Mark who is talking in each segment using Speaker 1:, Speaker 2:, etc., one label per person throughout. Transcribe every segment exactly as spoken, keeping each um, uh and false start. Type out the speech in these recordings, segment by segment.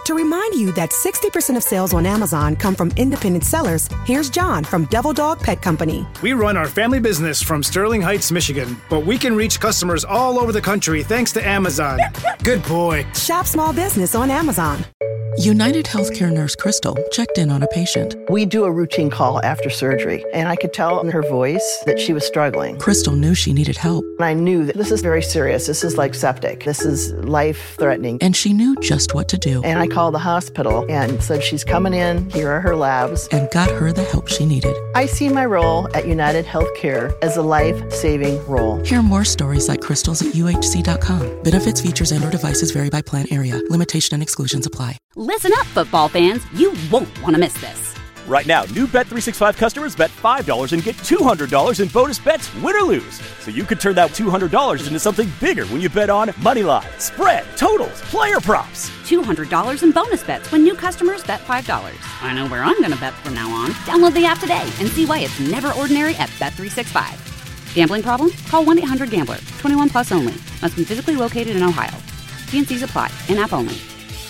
Speaker 1: To remind you that sixty percent of sales on Amazon come from independent sellers, here's John from Devil Dog Pet Company.
Speaker 2: We run our family business from Sterling Heights, Michigan, but we can reach customers all over the country thanks to Amazon. Good boy.
Speaker 1: Shop small business on Amazon.
Speaker 3: United Healthcare nurse Crystal checked in on a patient.
Speaker 4: We do a routine call after surgery, and I could tell in her voice that she was struggling.
Speaker 3: Crystal knew she needed help.
Speaker 4: And I knew that this is very serious. This is like septic. This is life-threatening.
Speaker 3: And she knew just what to do.
Speaker 4: And I called the hospital and said, she's coming in. Here are her labs.
Speaker 3: And got her the help she needed.
Speaker 4: I see my role at United Healthcare as a life-saving role.
Speaker 3: Hear more stories like Crystal's at U H C dot com. Benefits, features, and or devices vary by plan area. Limitation and exclusions apply.
Speaker 5: Listen up, football fans. You won't want to miss this.
Speaker 6: Right now, new Bet three sixty-five customers bet five dollars and get two hundred dollars in bonus bets, win or lose. So you could turn that two hundred dollars into something bigger when you bet on money line, spread, totals, player props.
Speaker 5: two hundred dollars in bonus bets when new customers bet five dollars. I know where I'm going to bet from now on. Download the app today and see why it's never ordinary at Bet three sixty-five. Gambling problem? Call one eight hundred gambler. twenty-one plus only. Must be physically located in Ohio. T and C's apply. In-app only.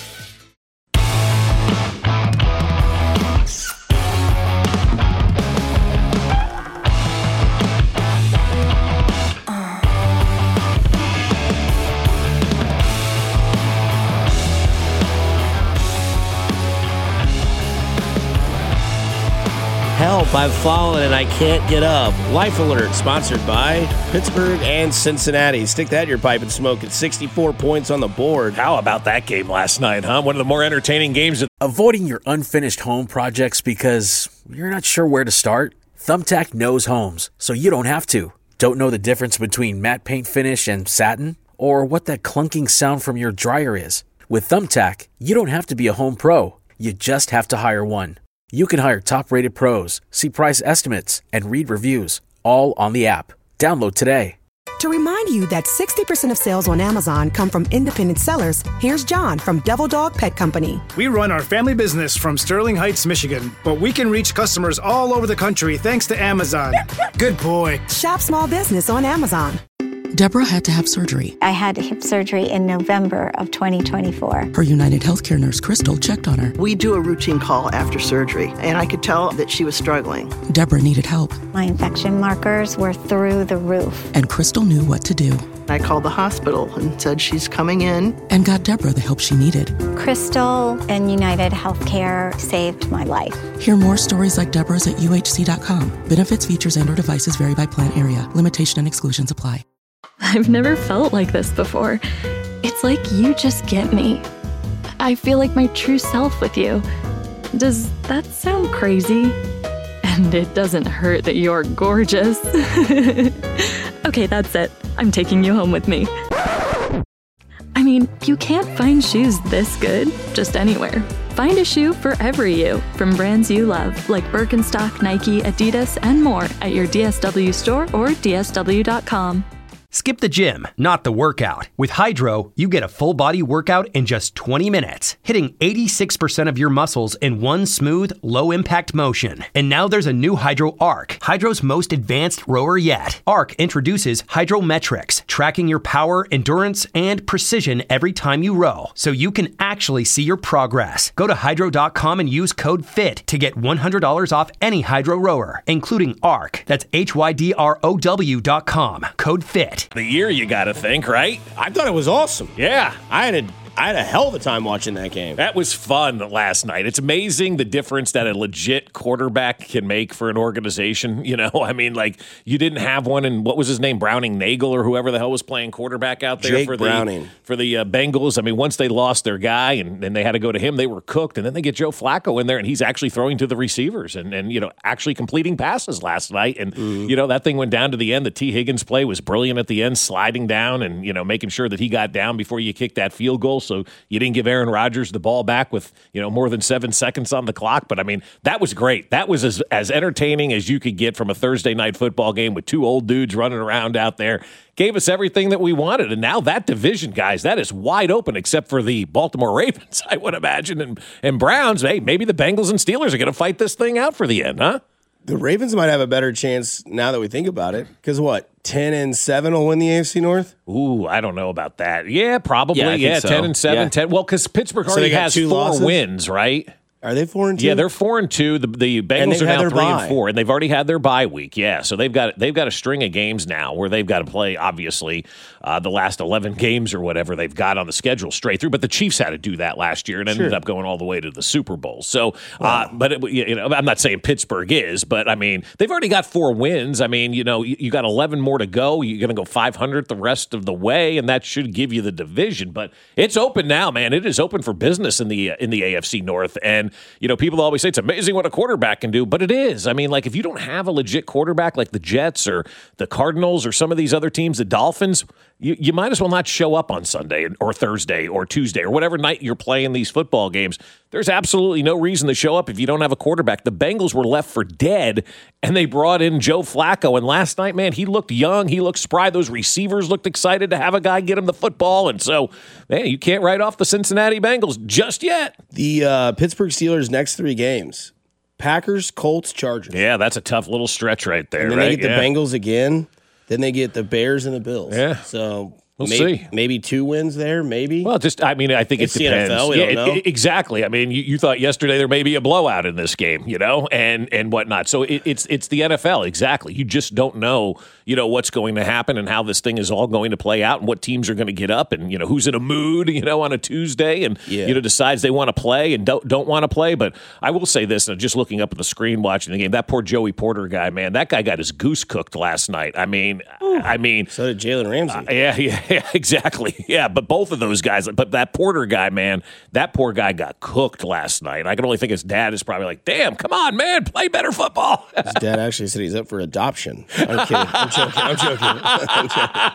Speaker 7: Help, I've fallen and I can't get up. Life Alert, sponsored by Pittsburgh and Cincinnati. Stick that in your pipe and smoke it. sixty-four points on the board.
Speaker 8: How about that game last night, huh? One of the more entertaining games.
Speaker 9: Avoiding your unfinished home projects because you're not sure where to start? Thumbtack knows homes, so you don't have to. Don't know the difference between matte paint finish and satin? Or what that clunking sound from your dryer is? With Thumbtack, you don't have to be a home pro. You just have to hire one. You can hire top-rated pros, see price estimates, and read reviews, all on the app. Download today.
Speaker 1: To remind you that sixty percent of sales on Amazon come from independent sellers, here's John from Devil Dog Pet Company.
Speaker 2: We run our family business from Sterling Heights, Michigan, but we can reach customers all over the country thanks to Amazon. Good boy.
Speaker 1: Shop small business on Amazon.
Speaker 3: Deborah had to have surgery.
Speaker 10: I had hip surgery in November of twenty twenty-four.
Speaker 3: Her United Healthcare nurse, Crystal, checked on her.
Speaker 4: We do a routine call after surgery, and I could tell that she was struggling.
Speaker 3: Deborah needed help.
Speaker 10: My infection markers were through the roof.
Speaker 3: And Crystal knew what to do.
Speaker 4: I called the hospital and said she's coming in.
Speaker 3: And got Deborah the help she needed.
Speaker 10: Crystal and United Healthcare saved my life.
Speaker 3: Hear more stories like Deborah's at U H C dot com. Benefits, features, and or devices vary by plan area. Limitation and exclusions apply.
Speaker 11: I've never felt like this before. It's like you just get me. I feel like my true self with you. Does that sound crazy? And it doesn't hurt that you're gorgeous. Okay, that's it. I'm taking you home with me. I mean, you can't find shoes this good just anywhere. Find a shoe for every you from brands you love, like Birkenstock, Nike, Adidas, and more at your D S W store or D S W dot com.
Speaker 12: Skip the gym, not the workout. With Hydro, you get a full-body workout in just twenty minutes, hitting eighty-six percent of your muscles in one smooth, low-impact motion. And now there's a new Hydro Arc, Hydro's most advanced rower yet. Arc introduces Hydrometrics, tracking your power, endurance, and precision every time you row, so you can actually see your progress. Go to hydro dot com and use code FIT to get one hundred dollars off any Hydro rower, including Arc. That's H Y D R O W dot com. Code FIT.
Speaker 7: The year, you gotta think, right?
Speaker 8: I thought it was awesome.
Speaker 7: Yeah, I had a I had a hell of a time watching that game.
Speaker 8: That was fun last night. It's amazing the difference that a legit quarterback can make for an organization. You know, I mean, like, you didn't have one in, what was his name, Browning Nagel or whoever the hell was playing quarterback out there
Speaker 7: Jake
Speaker 8: for
Speaker 7: Browning.
Speaker 8: the for the uh, Bengals. I mean, once they lost their guy and, and they had to go to him, they were cooked. And then they get Joe Flacco in there, and he's actually throwing to the receivers and, and you know, actually completing passes last night. And, mm. you know, that thing went down to the end. The T. Higgins play was brilliant at the end, sliding down and, you know, making sure that he got down before you kicked that field goal. So you didn't give Aaron Rodgers the ball back with, you know, more than seven seconds on the clock. But, I mean, that was great. That was as, as entertaining as you could get from a Thursday night football game with two old dudes running around out there. Gave us everything that we wanted. And now that division, guys, that is wide open except for the Baltimore Ravens, I would imagine. And, and Browns, hey, maybe the Bengals and Steelers are going to fight this thing out for the end, huh?
Speaker 7: The Ravens might have a better chance now that we think about it. Because what, ten and seven will win the A F C North?
Speaker 8: Ooh, I don't know about that. Yeah, probably.
Speaker 13: Yeah,
Speaker 8: yeah
Speaker 13: so.
Speaker 8: ten and seven,
Speaker 13: yeah.
Speaker 8: ten. Well, because Pittsburgh
Speaker 7: So
Speaker 8: already
Speaker 7: they got
Speaker 8: has
Speaker 7: two
Speaker 8: four
Speaker 7: losses?
Speaker 8: wins, right?
Speaker 7: Are they four and two?
Speaker 8: Yeah, they're four and two. The the Bengals
Speaker 7: they've
Speaker 8: are
Speaker 7: had
Speaker 8: now
Speaker 7: their
Speaker 8: three
Speaker 7: bye.
Speaker 8: and four, and they've already had their bye week. Yeah, so they've got they've got a string of games now where they've got to play. Obviously, uh, the last eleven games or whatever they've got on the schedule straight through. But the Chiefs had to do that last year and ended
Speaker 7: Sure.
Speaker 8: up going all the way to the Super Bowl. So, uh, but it, you know, I'm not saying Pittsburgh is, but I mean they've already got four wins. I mean, you know, you, you got eleven more to go. You're going to go five hundred the rest of the way, and that should give you the division. But it's open now, man. It is open for business in the in the A F C North. And you know, people always say it's amazing what a quarterback can do, but it is. I mean, like if you don't have a legit quarterback like the Jets or the Cardinals or some of these other teams, the Dolphins, you, you might as well not show up on Sunday or Thursday or Tuesday or whatever night you're playing these football games. There's absolutely no reason to show up if you don't have a quarterback. The Bengals were left for dead, and they brought in Joe Flacco. And last night, man, he looked young. He looked spry. Those receivers looked excited to have a guy get him the football. And so, man, you can't write off the Cincinnati Bengals just yet.
Speaker 7: The uh, Pittsburgh Steelers' next three games. Packers, Colts, Chargers.
Speaker 8: Yeah, that's a tough little stretch right there.
Speaker 7: And then
Speaker 8: right?
Speaker 7: they get the
Speaker 8: yeah.
Speaker 7: Bengals again. Then they get the Bears and the Bills.
Speaker 8: Yeah.
Speaker 7: So
Speaker 8: We'll
Speaker 7: maybe,
Speaker 8: see.
Speaker 7: Maybe two wins there, maybe.
Speaker 8: Well, just I mean, I think
Speaker 7: It's
Speaker 8: it
Speaker 7: the
Speaker 8: depends.
Speaker 7: N F L, we
Speaker 8: yeah,
Speaker 7: don't know.
Speaker 8: it- it- exactly. I mean, you, you thought yesterday there may be a blowout in this game, you know, and and whatnot. So it, it's it's the N F L, exactly. You just don't know, you know, what's going to happen and how this thing is all going to play out and what teams are going to get up and you know who's in a mood, you know, on a Tuesday and
Speaker 7: Yeah.
Speaker 8: you know decides they want to play and don't don't want to play. But I will say this, and just looking up at the screen watching the game, that poor Joey Porter guy, man, that guy got his goose cooked last night. I mean, I mean,
Speaker 7: so did Jalen Ramsey.
Speaker 8: Uh, yeah, yeah, yeah, exactly. Yeah, but both of those guys, but that Porter guy, man, that poor guy got cooked last night. I can only think his dad is probably like, damn, come on, man, play better football.
Speaker 7: His dad actually said he's up for adoption. I'm kidding. I'm joking. I'm joking. I'm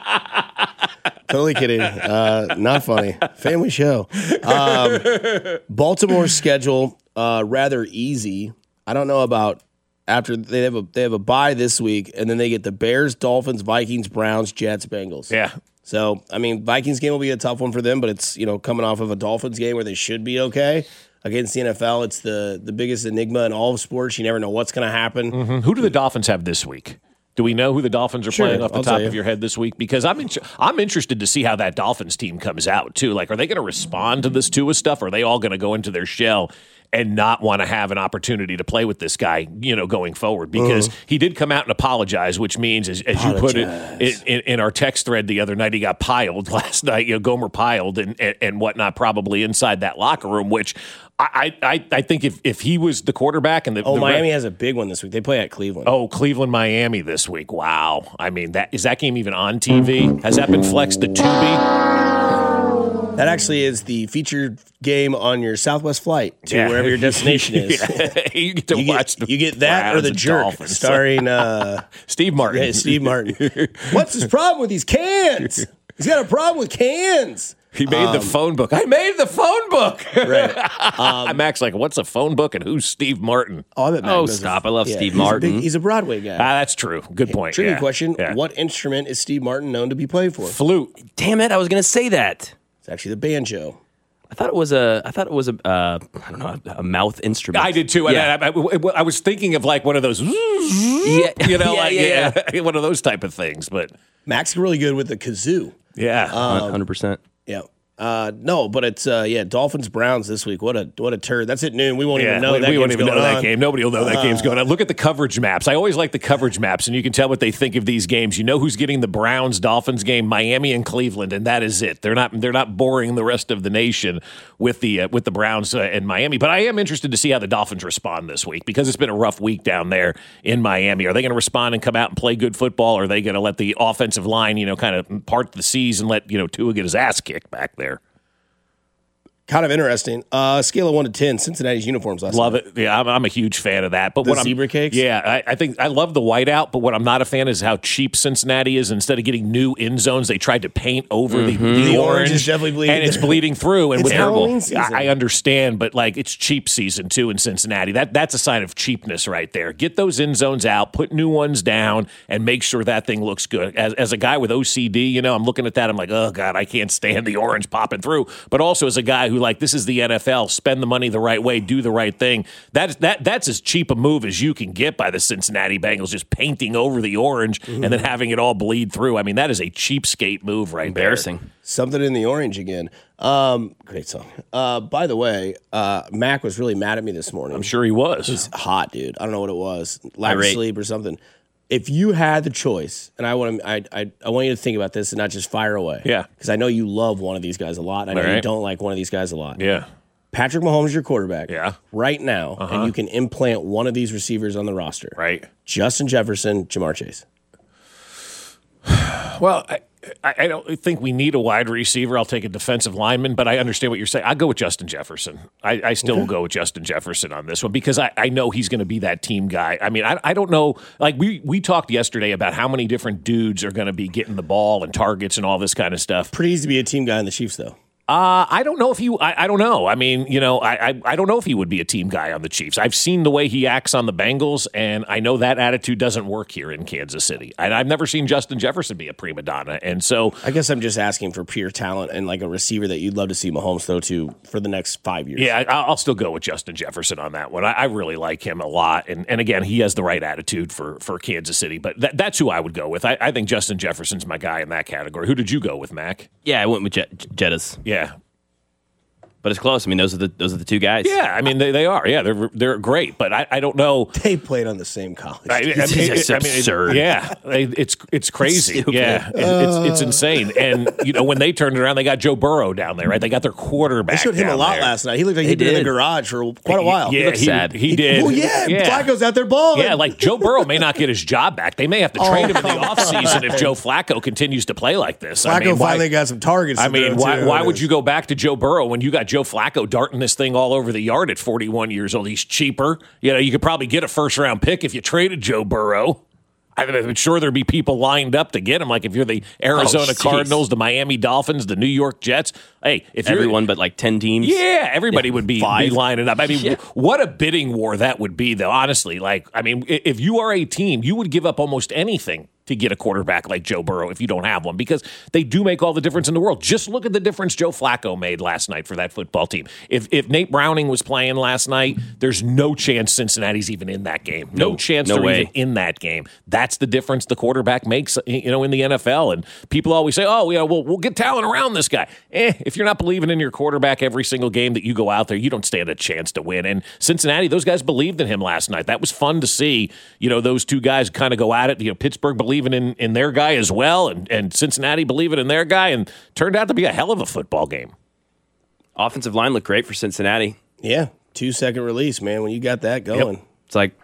Speaker 7: joking. Totally kidding. Uh, not funny. Family show. Um, Baltimore's schedule uh, rather easy. I don't know about after they have a they have a bye this week, and then they get the Bears, Dolphins, Vikings, Browns, Jets, Bengals.
Speaker 8: Yeah.
Speaker 7: So I mean, Vikings game will be a tough one for them, but it's you know coming off of a Dolphins game where they should be okay. Against the N F L, it's the the biggest enigma in all of sports. You never know what's going to happen.
Speaker 8: Mm-hmm. Who do the Dolphins have this week? Do we know who the Dolphins are
Speaker 7: Sure,
Speaker 8: playing off the
Speaker 7: I'll
Speaker 8: top
Speaker 7: tell
Speaker 8: of
Speaker 7: you.
Speaker 8: your head this week? Because I'm in, I'm interested to see how that Dolphins team comes out too. Like, are they going to respond to this Tua stuff? Or are they all going to go into their shell and not want to have an opportunity to play with this guy, you know, going forward? Because
Speaker 7: Uh.
Speaker 8: he did come out and apologize, which means, as, as you put it in, in, in our text thread the other night, he got piled last night. You know, Gomer piled and, and and whatnot, probably inside that locker room. Which I I, I think if if he was the quarterback and the
Speaker 7: Oh,
Speaker 8: the
Speaker 7: Miami has a big one this week. They play at Cleveland.
Speaker 8: Oh, Cleveland, Miami this week. Wow. I mean, that is that game even on T V? Has that been flexed to Tubi?
Speaker 7: That actually is the featured game on your Southwest flight to
Speaker 8: Yeah.
Speaker 7: wherever your destination is.
Speaker 8: Yeah. You get to
Speaker 7: You get-
Speaker 8: watch the
Speaker 7: you get that or
Speaker 8: Browns
Speaker 7: the
Speaker 8: and
Speaker 7: Jerk,
Speaker 8: Dolphins.
Speaker 7: starring uh,
Speaker 8: Steve Martin.
Speaker 7: yeah, Steve Martin. What's his problem with these cans? He's got a problem with cans.
Speaker 8: He made the
Speaker 7: Um,
Speaker 8: phone book. I made the phone book.
Speaker 7: Right.
Speaker 8: Um, Max like, what's a phone book and who's Steve Martin?
Speaker 7: Oh, I bet Matt
Speaker 13: Oh,
Speaker 7: knows this.
Speaker 13: stop. I love
Speaker 7: Yeah,
Speaker 13: Steve
Speaker 7: he's a
Speaker 13: Martin.
Speaker 7: big- he's a Broadway guy.
Speaker 8: Ah, that's true. Good point.
Speaker 7: Trivia
Speaker 8: yeah.
Speaker 7: question.
Speaker 8: Yeah.
Speaker 7: What instrument is Steve Martin known to be played for?
Speaker 8: Flute.
Speaker 13: Damn it! I was gonna say that.
Speaker 7: It's actually the banjo.
Speaker 13: I thought it was a. I thought it was a. Uh, I don't know, a mouth instrument.
Speaker 8: I did too. And
Speaker 13: Yeah.
Speaker 8: I, I- I was thinking of like one of those,
Speaker 13: yeah.
Speaker 8: you know,
Speaker 13: yeah,
Speaker 8: like
Speaker 13: yeah,
Speaker 8: yeah, one of those type of things. But
Speaker 7: Max is really good with the kazoo.
Speaker 8: yeah,
Speaker 7: Um,
Speaker 13: Hundred percent.
Speaker 7: Yeah. Uh, no, but it's uh, yeah, Dolphins Browns this week. What a what a turd. That's at noon. We won't
Speaker 8: Yeah,
Speaker 7: even know
Speaker 8: we,
Speaker 7: that
Speaker 8: we won't
Speaker 7: game's
Speaker 8: even know
Speaker 7: going
Speaker 8: that
Speaker 7: on.
Speaker 8: game. Nobody will know that game's going on. Look at the coverage maps. I always like the coverage maps, and you can tell what they think of these games. You know who's getting the Browns Dolphins game, Miami and Cleveland, and that is it. They're not they're not boring the rest of the nation with the uh, with the Browns uh, and Miami. But I am interested to see how the Dolphins respond this week because it's been a rough week down there in Miami. Are they going to respond and come out and play good football? Or are they going to let the offensive line, you know, kind of part the seas and let you know Tua get his ass kicked back there?
Speaker 7: Kind of interesting. Uh, scale of one to ten. Cincinnati's uniforms last
Speaker 8: Love
Speaker 7: night.
Speaker 8: it. Yeah, I'm, I'm a huge fan of that. But
Speaker 7: The
Speaker 8: what I'm,
Speaker 7: zebra cakes?
Speaker 8: Yeah, I, I think I love the whiteout. But what I'm not a fan is how cheap Cincinnati is. Instead of getting new end zones, they tried to paint over the, the,
Speaker 7: The
Speaker 8: orange,
Speaker 7: orange is definitely bleeding.
Speaker 8: and it's bleeding through. And
Speaker 7: It's
Speaker 8: with
Speaker 7: Halloween season.
Speaker 8: I, I understand, but like it's cheap season too in Cincinnati. That that's a sign of cheapness right there. Get those end zones out, put new ones down, and make sure that thing looks good. As as a guy with O C D, you know, I'm looking at that. I'm like, oh god, I can't stand the orange popping through. But also as a guy who like this is the N F L, spend the money the right way, do the right thing. That that that's as cheap a move as you can get by the Cincinnati Bengals, just painting over the orange mm-hmm. and then having it all bleed through. I mean, that is a cheapskate move right
Speaker 13: Embarrassing.
Speaker 8: there.
Speaker 7: Something in the orange again. Um, great song. Uh, by the way, uh, Mac was really mad at me this morning.
Speaker 8: I'm sure he was.
Speaker 7: He's hot, dude. I don't know what it was. Lack of
Speaker 13: Irate.
Speaker 7: sleep or something. If you had the choice, and I want to, I, I, I want you to think about this and not just fire away.
Speaker 8: Yeah.
Speaker 7: Because I know you love one of these guys a lot. I know
Speaker 8: All right.
Speaker 7: you don't like one of these guys a lot.
Speaker 8: Yeah.
Speaker 7: Patrick Mahomes is your quarterback.
Speaker 8: Yeah.
Speaker 7: Right now,
Speaker 8: Uh-huh.
Speaker 7: and you can implant one of these receivers on the roster.
Speaker 8: Right.
Speaker 7: Justin Jefferson, Jamar Chase.
Speaker 8: Well, I, I don't think we need a wide receiver. I'll take a defensive lineman, but I understand what you're saying. I'll go with Justin Jefferson. I, I still okay. will go with Justin Jefferson on this one because I, I know he's going to be that team guy. I mean, I, I don't know. Like, we, we talked yesterday about how many different dudes are going to be getting the ball and targets and all this kind of stuff.
Speaker 7: Pretty easy to be a team guy in the Chiefs, though.
Speaker 8: Uh, I don't know if he. I, I don't know. I mean, you know, I, I I don't know if he would be a team guy on the Chiefs. I've seen the way he acts on the Bengals, and I know that attitude doesn't work here in Kansas City. And I've never seen Justin Jefferson be a prima donna. And so,
Speaker 7: I guess I'm just asking for pure talent and like a receiver that you'd love to see Mahomes throw to for the next five years.
Speaker 8: Yeah, I, I'll still go with Justin Jefferson on that one. I, I really like him a lot, and and again, he has the right attitude for for Kansas City. But that, that's who I would go with. I, I think Justin Jefferson's my guy in that category. Who did you go with, Mac?
Speaker 13: Yeah, I went with Jet- Jettas.
Speaker 8: Yeah.
Speaker 13: But it's close. I mean, those are the those are the two guys.
Speaker 8: Yeah, I mean they, they are. Yeah, they're they're great. But I, I don't know.
Speaker 7: They played on the same college.
Speaker 8: I, I mean,
Speaker 13: it's
Speaker 8: I mean,
Speaker 13: absurd.
Speaker 8: It, yeah, it's it's crazy.
Speaker 13: Stupid.
Speaker 8: Yeah, it, it's it's insane. And you know when they turned it around, they got Joe Burrow down there, right? They got their quarterback.
Speaker 7: They showed him
Speaker 8: down
Speaker 7: a lot
Speaker 8: there.
Speaker 7: last night. He looked like he'd been in the garage for quite a while.
Speaker 8: Yeah,
Speaker 13: he looked
Speaker 8: he,
Speaker 13: sad.
Speaker 8: He did.
Speaker 7: Well, yeah,
Speaker 8: yeah.
Speaker 7: Flacco's out there balling.
Speaker 8: Yeah, like Joe Burrow may not get his job back. They may have to trade
Speaker 7: Oh,
Speaker 8: him in the
Speaker 7: come
Speaker 8: offseason if
Speaker 7: on.
Speaker 8: Joe Flacco continues to play like this.
Speaker 7: Flacco
Speaker 8: I mean, why,
Speaker 7: finally got some targets.
Speaker 8: I
Speaker 7: to
Speaker 8: mean,
Speaker 7: throw
Speaker 8: why,
Speaker 7: to.
Speaker 8: why would you go back to Joe Burrow when you got Joe Flacco darting this thing all over the yard at forty-one years old? He's cheaper. You know, you could probably get a first round pick if you traded Joe Burrow. I'm sure there'd be people lined up to get him. Like if you're the Arizona
Speaker 13: oh,
Speaker 8: Cardinals, the Miami Dolphins, the New York Jets. Hey, if you're
Speaker 13: everyone but like ten teams.
Speaker 8: Yeah, everybody yeah, would be, be lining up. I mean,
Speaker 13: yeah.
Speaker 8: what a bidding war that would be, though. Honestly, like I mean, if you are a team, you would give up almost anything to get a quarterback like Joe Burrow if you don't have one, because they do make all the difference in the world. Just look at the difference Joe Flacco made last night for that football team. If if Nate Browning was playing last night, there's no chance Cincinnati's even in that game. No,
Speaker 13: no
Speaker 8: chance
Speaker 13: no
Speaker 8: they're
Speaker 13: way.
Speaker 8: even in that game. That's the difference the quarterback makes, you know, in the N F L. And people always say, "Oh, yeah, well, we'll get talent around this guy." Eh, if you're not believing in your quarterback every single game that you go out there, you don't stand a chance to win. And Cincinnati, those guys believed in him last night. That was fun to see. You know, those two guys kind of go at it. You know, Pittsburgh believing in in their guy as well, and, and Cincinnati believing in their guy, and turned out to be a hell of a football game.
Speaker 13: Offensive line looked great for Cincinnati.
Speaker 7: Yeah, two second release, man. When you got that going,
Speaker 13: yep. It's like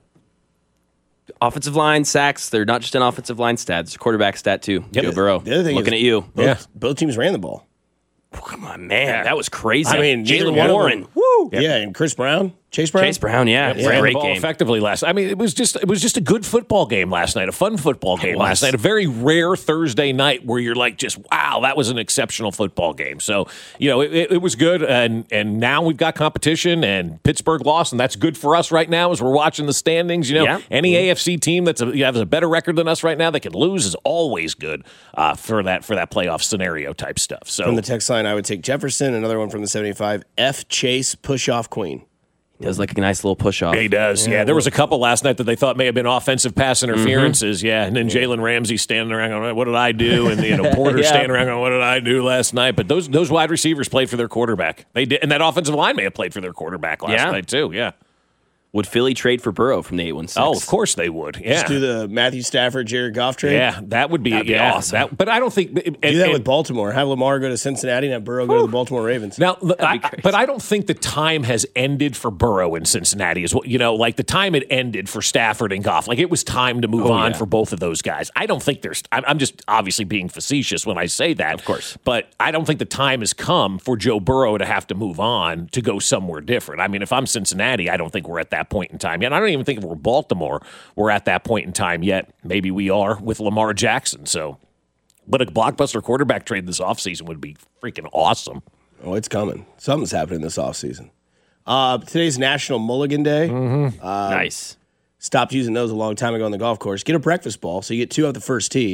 Speaker 13: offensive line sacks. They're not just an offensive line stat; it's a quarterback stat too. Yep. Joe Burrow.
Speaker 7: The other thing
Speaker 13: looking
Speaker 7: is,
Speaker 13: at you.
Speaker 7: Both,
Speaker 8: yeah,
Speaker 7: both teams ran the ball.
Speaker 13: Come on, man, that was crazy.
Speaker 7: I mean,
Speaker 13: Jaylen Warren.
Speaker 7: Woo! Yep. Yeah, and Chris Brown, Chase Brown,
Speaker 13: Chase Brown. Yeah,
Speaker 8: yeah.
Speaker 13: Ran
Speaker 8: Great
Speaker 13: the ball
Speaker 8: game. Effectively last. I mean, it was just it was just a good football game last night. A fun football game last night. A very rare Thursday night where you're like, just wow, that was an exceptional football game. So you know, it, it, it was good, and and now we've got competition, and Pittsburgh lost, and that's good for us right now as we're watching the standings. You know, yeah. any mm-hmm. A F C team that's a, you have a better record than us right now that can lose is always good uh, for that for that playoff scenario type stuff. So
Speaker 7: from the text line, I would take Jefferson. Another one from the seventy-five. F. Chase push off Queen.
Speaker 13: He does like a nice little push off.
Speaker 8: He does. Yeah, yeah, there was a couple last night that they thought may have been offensive pass interferences. Mm-hmm. Yeah, and then Jalen Ramsey standing around going, "What did I do?" And you know Porter yeah. standing around going, "What did I do last night?" But those those wide receivers played for their quarterback. They did, and that offensive line may have played for their quarterback last
Speaker 13: yeah.
Speaker 8: night too. Yeah.
Speaker 13: Would Philly trade for Burrow from the eight one six?
Speaker 8: Oh, of course they would. Yeah.
Speaker 7: Just do the Matthew Stafford, Jared Goff trade?
Speaker 8: Yeah, that would be,
Speaker 13: That'd be
Speaker 8: yeah,
Speaker 13: awesome.
Speaker 8: That, but I don't think... And,
Speaker 7: do that
Speaker 8: and,
Speaker 7: with Baltimore. Have Lamar go to Cincinnati and have Burrow go whew. to the Baltimore Ravens.
Speaker 8: Now, I, but I don't think the time has ended for Burrow in Cincinnati. Is what you know, like the time had ended for Stafford and Goff. Like it was time to move
Speaker 13: oh,
Speaker 8: on
Speaker 13: yeah.
Speaker 8: for both of those guys. I don't think there's... I'm, I'm just obviously being facetious when I say that.
Speaker 13: Of course.
Speaker 8: But I don't think the time has come for Joe Burrow to have to move on to go somewhere different. I mean, if I'm Cincinnati, I don't think we're at that point in time yet. I don't even think if we're Baltimore, we're at that point in time yet. Maybe we are with Lamar Jackson. So, but a blockbuster quarterback trade this offseason would be freaking awesome.
Speaker 7: Oh, it's coming. Something's happening this offseason. Uh, today's National Mulligan Day.
Speaker 8: Mm-hmm.
Speaker 7: Uh,
Speaker 13: nice.
Speaker 7: Stopped using those a long time ago on the golf course. Get a breakfast ball, so you get two off the first tee.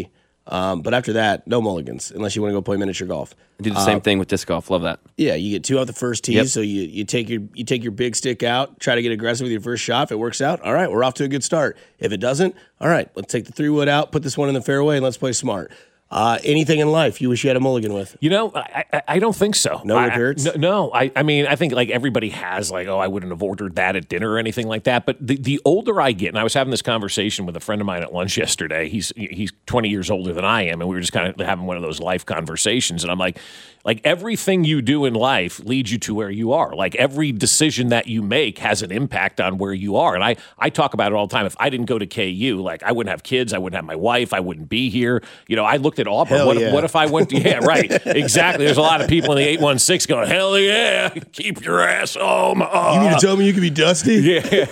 Speaker 7: Um, but after that, no mulligans unless you want to go play miniature golf.
Speaker 13: Do the same uh, thing with disc golf. Love that.
Speaker 7: Yeah, you get two off the first tee, yep. so you, you take your you take your big stick out, try to get aggressive with your first shot. If it works out, all right, we're off to a good start. If it doesn't, all right, let's take the three wood out, put this one in the fairway, and let's play smart. Uh, anything in life you wish you had a mulligan with?
Speaker 8: You know, I, I, I don't think so.
Speaker 7: No regrets?
Speaker 8: No, no I, I mean, I think like everybody has like, oh, I wouldn't have ordered that at dinner or anything like that. But the, the older I get, and I was having this conversation with a friend of mine at lunch yesterday. He's he's twenty years older than I am, and we were just kind of having one of those life conversations. And I'm like, like everything you do in life leads you to where you are. Like every decision that you make has an impact on where you are. And I, I talk about it all the time. If I didn't go to K U, like I wouldn't have kids, I wouldn't have my wife, I wouldn't be here. You know, I looked at Auburn.
Speaker 7: Hell
Speaker 8: what,
Speaker 7: yeah.
Speaker 8: what if I went to, yeah, right, exactly. There's a lot of people in the eight one six going, hell yeah, keep your ass home. Oh.
Speaker 7: You mean to tell me you could be Dusty?
Speaker 8: Yeah.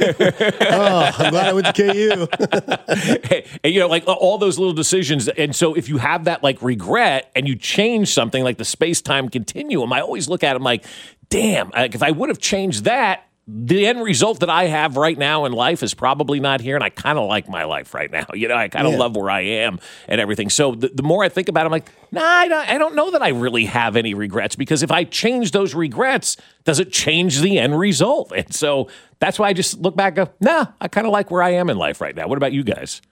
Speaker 7: Oh, I'm glad I went to K U.
Speaker 8: Hey, and, you know, like all those little decisions. And so if you have that like regret and you change something like the space-time continuum, I always look at them like, damn, like, if I would have changed that, the end result that I have right now in life is probably not here, and I kind of like my life right now. You know, I kind of
Speaker 7: yeah.
Speaker 8: love where I am and everything. So the, the more I think about it, I'm like, nah, I don't, I don't know that I really have any regrets, because if I change those regrets, does it change the end result? And so that's why I just look back and go, nah, I kind of like where I am in life right now. What about you guys?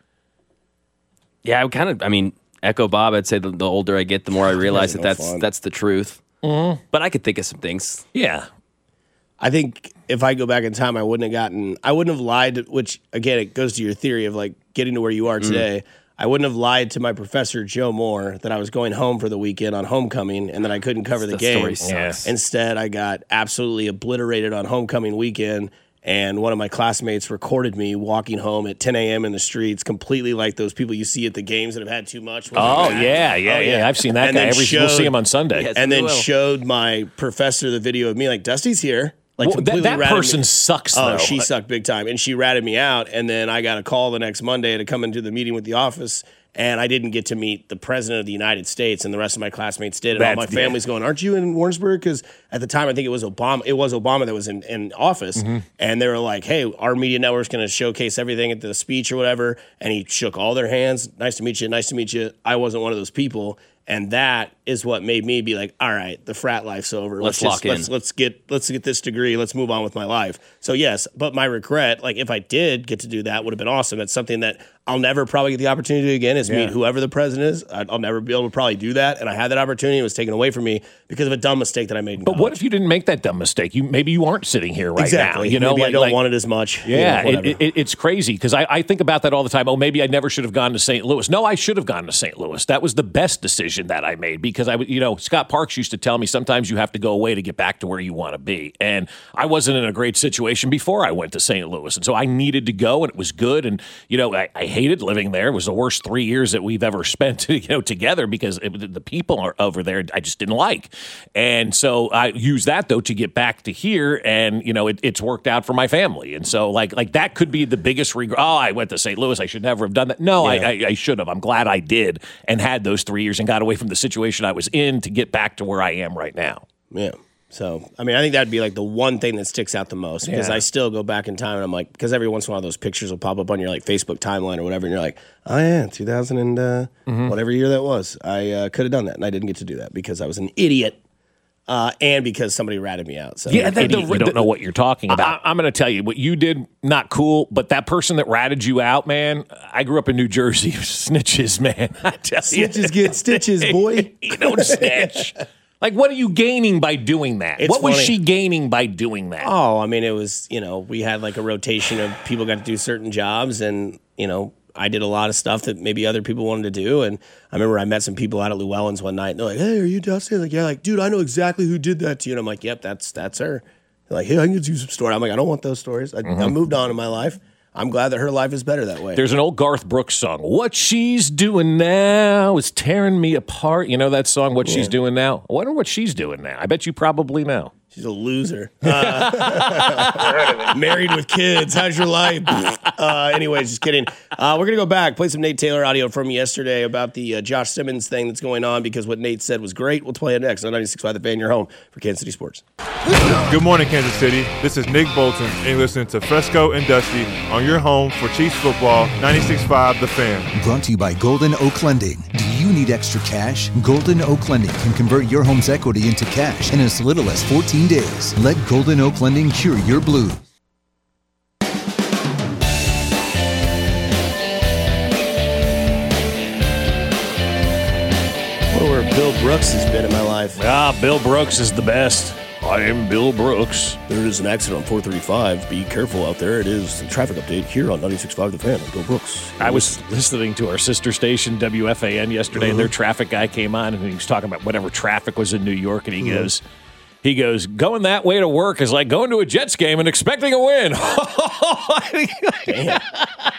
Speaker 13: Yeah, I kind of, I mean, echo Bob. I'd say the, the older I get, the more I realize that
Speaker 7: no
Speaker 13: that's
Speaker 7: fun.
Speaker 13: that's the truth.
Speaker 8: Mm-hmm.
Speaker 13: But I could think of some things.
Speaker 8: Yeah.
Speaker 7: I think if I go back in time, I wouldn't have gotten, I wouldn't have lied, which, again, it goes to your theory of, like, getting to where you are today. Mm. I wouldn't have lied to my professor, Joe Moore, that I was going home for the weekend on homecoming and that I couldn't cover the, the game.
Speaker 8: Yes.
Speaker 7: Instead, I got absolutely obliterated on homecoming weekend, and one of my classmates recorded me walking home at ten a.m. in the streets, completely like those people you see at the games that have had too much.
Speaker 8: Oh, yeah, yeah, oh, yeah. I've seen that
Speaker 7: and
Speaker 8: guy. Every,
Speaker 7: showed,
Speaker 8: we'll see him on Sunday.
Speaker 13: Yes,
Speaker 7: and then
Speaker 13: will.
Speaker 7: showed my professor the video of me, like, Dusty's here. Like
Speaker 8: well, that that person
Speaker 7: me.
Speaker 8: sucks,
Speaker 7: oh,
Speaker 8: though.
Speaker 7: she sucked big time. And she ratted me out. And then I got a call the next Monday to come into the meeting with the office. And I didn't get to meet the president of the United States, and the rest of my classmates did. And That's, all my family's yeah. going, aren't you in Warrensburg? Because at the time, I think it was Obama. It was Obama that was in, in office. Mm-hmm. And they were like, hey, our media network's going to showcase everything at the speech or whatever. And he shook all their hands. Nice to meet you. Nice to meet you. I wasn't one of those people. And that is what made me be like, all right, the frat life's over.
Speaker 13: Let's,
Speaker 7: let's
Speaker 13: lock
Speaker 7: just,
Speaker 13: in.
Speaker 7: Let's, let's get let's get this degree. Let's move on with my life. So yes, but my regret, like if I did get to do that, would have been awesome. It's something that I'll never probably get the opportunity to do again. Is yeah. meet whoever the president is. I'll never be able to probably do that. And I had that opportunity. It was taken away from me because of a dumb mistake that I made. In
Speaker 8: but
Speaker 7: college.
Speaker 8: What if you didn't make that dumb mistake? You maybe you aren't sitting here right
Speaker 7: exactly.
Speaker 8: now. You know,
Speaker 7: maybe
Speaker 8: like,
Speaker 7: I don't
Speaker 8: like,
Speaker 7: want it as much.
Speaker 8: Yeah,
Speaker 7: you know,
Speaker 8: it, it, it's crazy because I, I think about that all the time. Oh, maybe I never should have gone to Saint Louis. No, I should have gone to Saint Louis. That was the best decision that I made because I, you know, Scott Parks used to tell me sometimes you have to go away to get back to where you want to be, and I wasn't in a great situation before I went to Saint Louis, and so I needed to go, and it was good. And you know, I, I hated living there. It was the worst three years that we've ever spent, you know, together because it, the people are over there I just didn't like, and so I used that though to get back to here, and you know, it, it's worked out for my family, and so like like that could be the biggest regret. Oh, I went to Saint Louis. I should never have done that. No, yeah. I, I, I should have. I'm glad I did and had those three years and got away from the situation I was in to get back to where I am right now.
Speaker 7: Yeah. So, I mean, I think that'd be like the one thing that sticks out the most because yeah. I still go back in time and I'm like, because every once in a while those pictures will pop up on your like Facebook timeline or whatever, and you're like, oh yeah, two thousand and uh, mm-hmm. whatever year that was, I uh, could have done that, and I didn't get to do that because I was an idiot. Uh, and because somebody ratted me out. So
Speaker 8: yeah, the, the, you don't the, know what you're talking about. I, I'm going to tell you what you did. Not cool, but that person that ratted you out, man. I grew up in New Jersey. Snitches, man. I tell
Speaker 7: Snitches
Speaker 8: you.
Speaker 7: get stitches, boy.
Speaker 8: You don't snitch. Like, what are you gaining by doing that?
Speaker 7: It's
Speaker 8: what was
Speaker 7: funny.
Speaker 8: she gaining by doing that?
Speaker 7: Oh, I mean, it was, you know, we had like a rotation of people got to do certain jobs, and you know, I did a lot of stuff that maybe other people wanted to do. And I remember I met some people out at Llewellyn's one night, and they're like, hey, are you Dusty? Like, yeah, like, dude, I know exactly who did that to you. And I'm like, yep, that's that's her. They're like, hey, I can get you some story. I'm like, I don't want those stories. I, mm-hmm. I moved on in my life. I'm glad that her life is better that way.
Speaker 8: There's an old Garth Brooks song. What she's doing now is tearing me apart. You know that song, What yeah. She's Doing Now? I wonder what she's doing now. I bet you probably know.
Speaker 7: She's a loser. Uh, married with kids. How's your life? uh, anyways, just kidding. Uh, we're going to go back, play some Nate Taylor audio from yesterday about the uh, Josh Simmons thing that's going on because what Nate said was great. We'll play it next on ninety-six point five The Fan, your home for Kansas City Sports.
Speaker 14: Good morning, Kansas City. This is Nick Bolton, and you're listening to Fresco and Dusty on your home for Chiefs football, ninety-six point five The Fan.
Speaker 15: Brought to you by Golden Oak Lending. Do you you need extra cash? Golden Oak Lending can convert your home's equity into cash in as little as fourteen days. Let Golden Oak Lending cure your blues.
Speaker 7: Where Bill Brooks has been in my life.
Speaker 8: Ah, Bill Brooks is the best. I am Bill Brooks.
Speaker 7: There is an accident on four thirty-five. Be careful out there. It is a traffic update here on ninety-six point five The Fan. Bill Brooks.
Speaker 8: I was listening to our sister station, W F A N, yesterday, uh-huh. and their traffic guy came on, and he was talking about whatever traffic was in New York, and he uh-huh. goes, he goes, going that way to work is like going to a Jets game and expecting a win.
Speaker 7: Damn.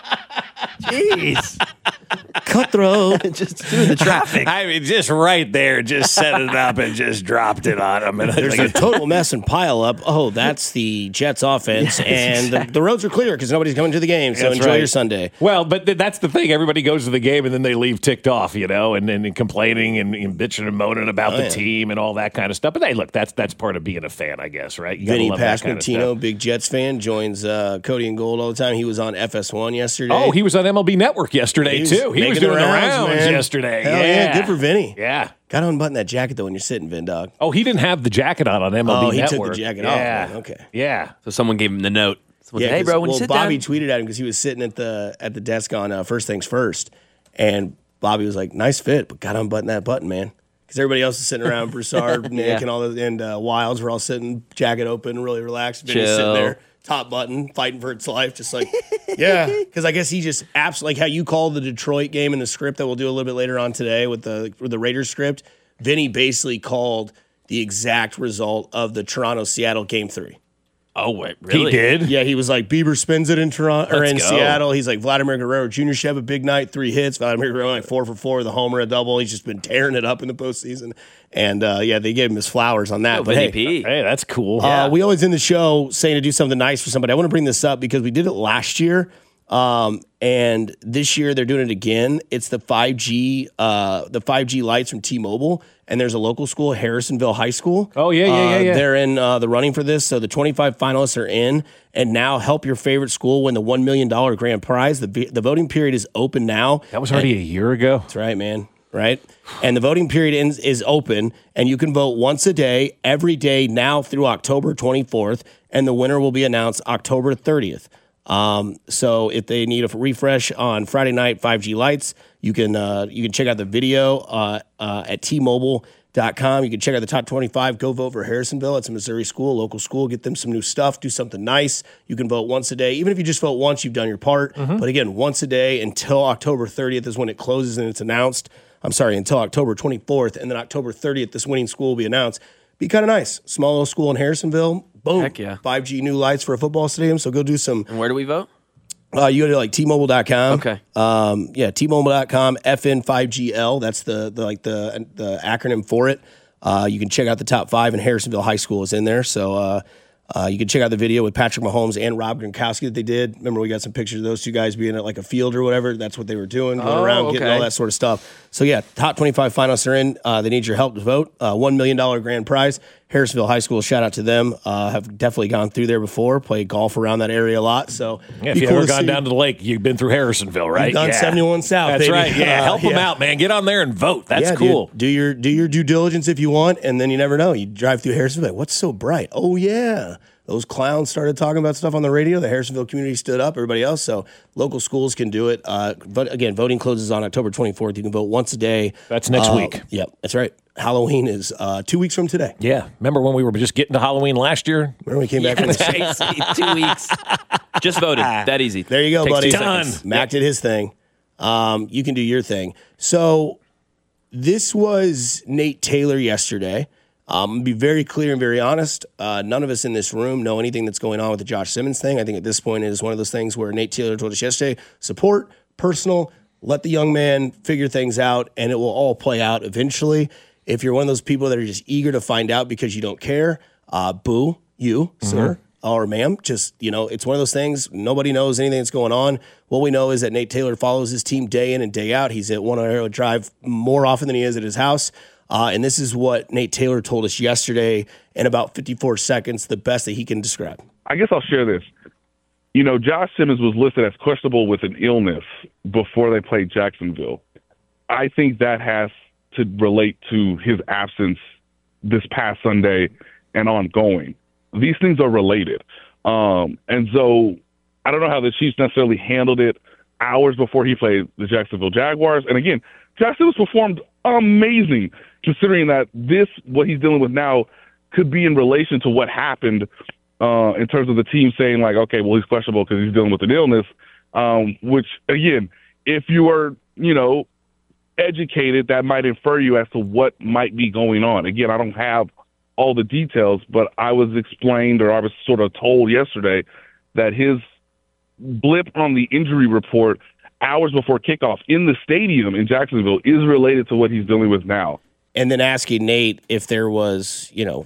Speaker 7: Jeez. Cutthroat.
Speaker 13: Just doing the traffic.
Speaker 8: I mean, just right there, just set it up and just dropped it on him. And
Speaker 7: there's a total mess and pile up. Oh, that's the Jets offense. Yes, and
Speaker 8: exactly.
Speaker 7: the, the roads are clear because nobody's coming to the game. So
Speaker 8: that's
Speaker 7: enjoy
Speaker 8: right.
Speaker 7: your Sunday.
Speaker 8: Well, but th- that's the thing. Everybody goes to the game and then they leave ticked off, you know, and then complaining and, and bitching and moaning about
Speaker 7: oh,
Speaker 8: the
Speaker 7: yeah.
Speaker 8: team and all that kind of stuff. But hey, look, that's that's part of being a fan, I guess, right? You
Speaker 7: Vinny
Speaker 8: Pasquantino,
Speaker 7: kind of big Jets fan, joins uh, Cody and Gold all the time. He was on F S one yesterday.
Speaker 8: Oh, he was on M L B Network yesterday,
Speaker 7: he
Speaker 8: too. He was doing the rounds, rounds yesterday.
Speaker 7: Hell
Speaker 8: yeah.
Speaker 7: yeah, good for Vinny.
Speaker 8: Yeah.
Speaker 7: Got to unbutton that jacket, though, when you're sitting, Vin Dog.
Speaker 8: Oh, he didn't have the jacket on on M L B
Speaker 7: oh, he
Speaker 8: Network.
Speaker 7: took the jacket
Speaker 8: yeah.
Speaker 7: off. Man. Okay.
Speaker 8: Yeah.
Speaker 13: So someone gave him the note. Someone
Speaker 7: yeah,
Speaker 13: said, hey, bro, when
Speaker 7: well,
Speaker 13: you sit
Speaker 7: Bobby
Speaker 13: down.
Speaker 7: tweeted at him because he was sitting at the at the desk on uh, First Things First. And Bobby was like, nice fit, but got to unbutton that button, man. Because everybody else is sitting around, Broussard, Nick,
Speaker 13: yeah.
Speaker 7: and all the and uh, Wilds were all sitting, jacket open, really relaxed. Vinny's
Speaker 13: Chill.
Speaker 7: sitting there, top button, fighting for its life, just like, yeah. Because I guess he just absolutely, like how you called the Detroit game in the script that we'll do a little bit later on today with the with the Raiders script. Vinny basically called the exact result of the Toronto-Seattle game three.
Speaker 13: Oh, wait, really?
Speaker 8: He did?
Speaker 7: Yeah, he was like, Bieber spins it in Toronto or
Speaker 13: Let's
Speaker 7: in
Speaker 13: go.
Speaker 7: Seattle. He's like, Vladimir Guerrero Junior should have a big night, three hits. Vladimir Guerrero like four for four with a homer, a double. He's just been tearing it up in the postseason. And uh, yeah, they gave him his flowers on that.
Speaker 13: Oh,
Speaker 7: but
Speaker 13: V
Speaker 7: hey,
Speaker 13: P.
Speaker 8: Hey, that's cool.
Speaker 7: uh,
Speaker 8: Yeah.
Speaker 7: we always end the show saying to do something nice for somebody. I want to bring this up because we did it last year. Um, and this year they're doing it again. It's the five G, uh, the five G lights from T-Mobile, and there's a local school, Harrisonville High School.
Speaker 8: Oh, yeah, yeah,
Speaker 7: uh,
Speaker 8: yeah, yeah.
Speaker 7: They're in uh, the running for this, so the twenty-five finalists are in, and now help your favorite school win the one million dollars grand prize. The the voting period is open now.
Speaker 8: That was already
Speaker 7: and,
Speaker 8: a year ago.
Speaker 7: That's right, man. Right? And the voting period ends, is open, and you can vote once a day, every day now through October twenty-fourth, and the winner will be announced October thirtieth. Um, so if they need a refresh on Friday night five G lights, you can uh, you can check out the video uh, uh, at T Mobile dot com. You can check out the top twenty-five. Go vote for Harrisonville. It's a Missouri school, local school. Get them some new stuff. Do something nice. You can vote once a day. Even if you just vote once, you've done your part.
Speaker 8: Mm-hmm.
Speaker 7: But again, once a day until October thirtieth is when it closes and it's announced. I'm sorry, until October twenty-fourth, and then October thirtieth, this winning school will be announced. Be kind of nice. Small little school in Harrisonville. Boom.
Speaker 13: Heck yeah.
Speaker 7: five G new lights for a football stadium. So go do some.
Speaker 13: And where do we vote?
Speaker 7: Uh, you go to like T Mobile dot com.
Speaker 13: Okay.
Speaker 7: Um, yeah, T Mobile dot com, F N five G L. That's the, the like the the acronym for it. Uh, you can check out the top five, and Harrisonville High School is in there. So uh, uh, you can check out the video with Patrick Mahomes and Rob Gronkowski that they did. Remember, we got some pictures of those two guys being at like a field or whatever. That's what they were doing, going
Speaker 13: Oh,
Speaker 7: around, getting
Speaker 13: okay.
Speaker 7: all that sort of stuff. So yeah, top twenty-five finalists are in. Uh, they need your help to vote. Uh, one million dollars grand prize. Harrisonville High School, shout out to them. Uh, have definitely gone through there before, played golf around that area a lot. So
Speaker 8: Yeah, if
Speaker 7: be
Speaker 8: you've
Speaker 7: cool
Speaker 8: ever
Speaker 7: to
Speaker 8: gone
Speaker 7: see.
Speaker 8: down to the lake, you've been through Harrisonville, right?
Speaker 7: You've done
Speaker 8: yeah.
Speaker 7: seventy-one South,
Speaker 8: That's
Speaker 7: baby.
Speaker 8: right. Yeah,
Speaker 7: Uh,
Speaker 8: help them
Speaker 7: yeah.
Speaker 8: out, man. Get on there and vote. That's
Speaker 7: Yeah,
Speaker 8: cool.
Speaker 7: dude. Do your do your due diligence if you want, and then you never know. You drive through Harrisonville, like, what's so bright? Oh yeah, those clowns started talking about stuff on the radio. The Harrisonville community stood up. Everybody else, so local schools can do it. Uh, but again, voting closes on October twenty-fourth. You can vote once a day.
Speaker 8: That's next
Speaker 7: Uh,
Speaker 8: week.
Speaker 7: Yep, that's right. Halloween is uh, two weeks from today.
Speaker 8: Yeah. Remember when we were just getting to Halloween last year?
Speaker 7: Remember we came back from the
Speaker 13: Crazy. Two weeks. Just voted. That easy.
Speaker 7: There you go,
Speaker 13: Takes
Speaker 7: buddy.
Speaker 13: two
Speaker 8: Done.
Speaker 13: seconds.
Speaker 7: Mac did his thing. Um, you can do your thing. So this was Nate Taylor yesterday. Um, I'm going to be very clear and very honest. Uh, none of us in this room know anything that's going on with the Josh Simmons thing. I think at this point it is one of those things where Nate Taylor told us yesterday, support, personal, let the young man figure things out, and it will all play out eventually. If you're one of those people that are just eager to find out because you don't care, uh, boo, you, mm-hmm. sir. Or ma'am, just, you know, it's one of those things. Nobody knows anything that's going on. What we know is that Nate Taylor follows his team day in and day out. He's at One Arrow Drive more often than he is at his house. Uh, and this is what Nate Taylor told us yesterday in about fifty-four seconds, the best that he can describe.
Speaker 16: I guess I'll share this. You know, Josh Simmons was listed as questionable with an illness before they played Jacksonville. I think that has to relate to his absence this past Sunday and ongoing. These things are related. Um, and so I don't know how the Chiefs necessarily handled it hours before he played the Jacksonville Jaguars. And again, Jacksonville's performed amazing considering that this, what he's dealing with now, could be in relation to what happened uh, in terms of the team saying, like, okay, well, he's questionable because he's dealing with an illness, um, which, again, if you are, you know, educated, that might infer you as to what might be going on. Again, I don't have all the details, but I was explained, or I was sort of told yesterday, that his blip on the injury report hours before kickoff in the stadium in Jacksonville is related to what he's dealing with now.
Speaker 7: And then asking Nate if there was, you know,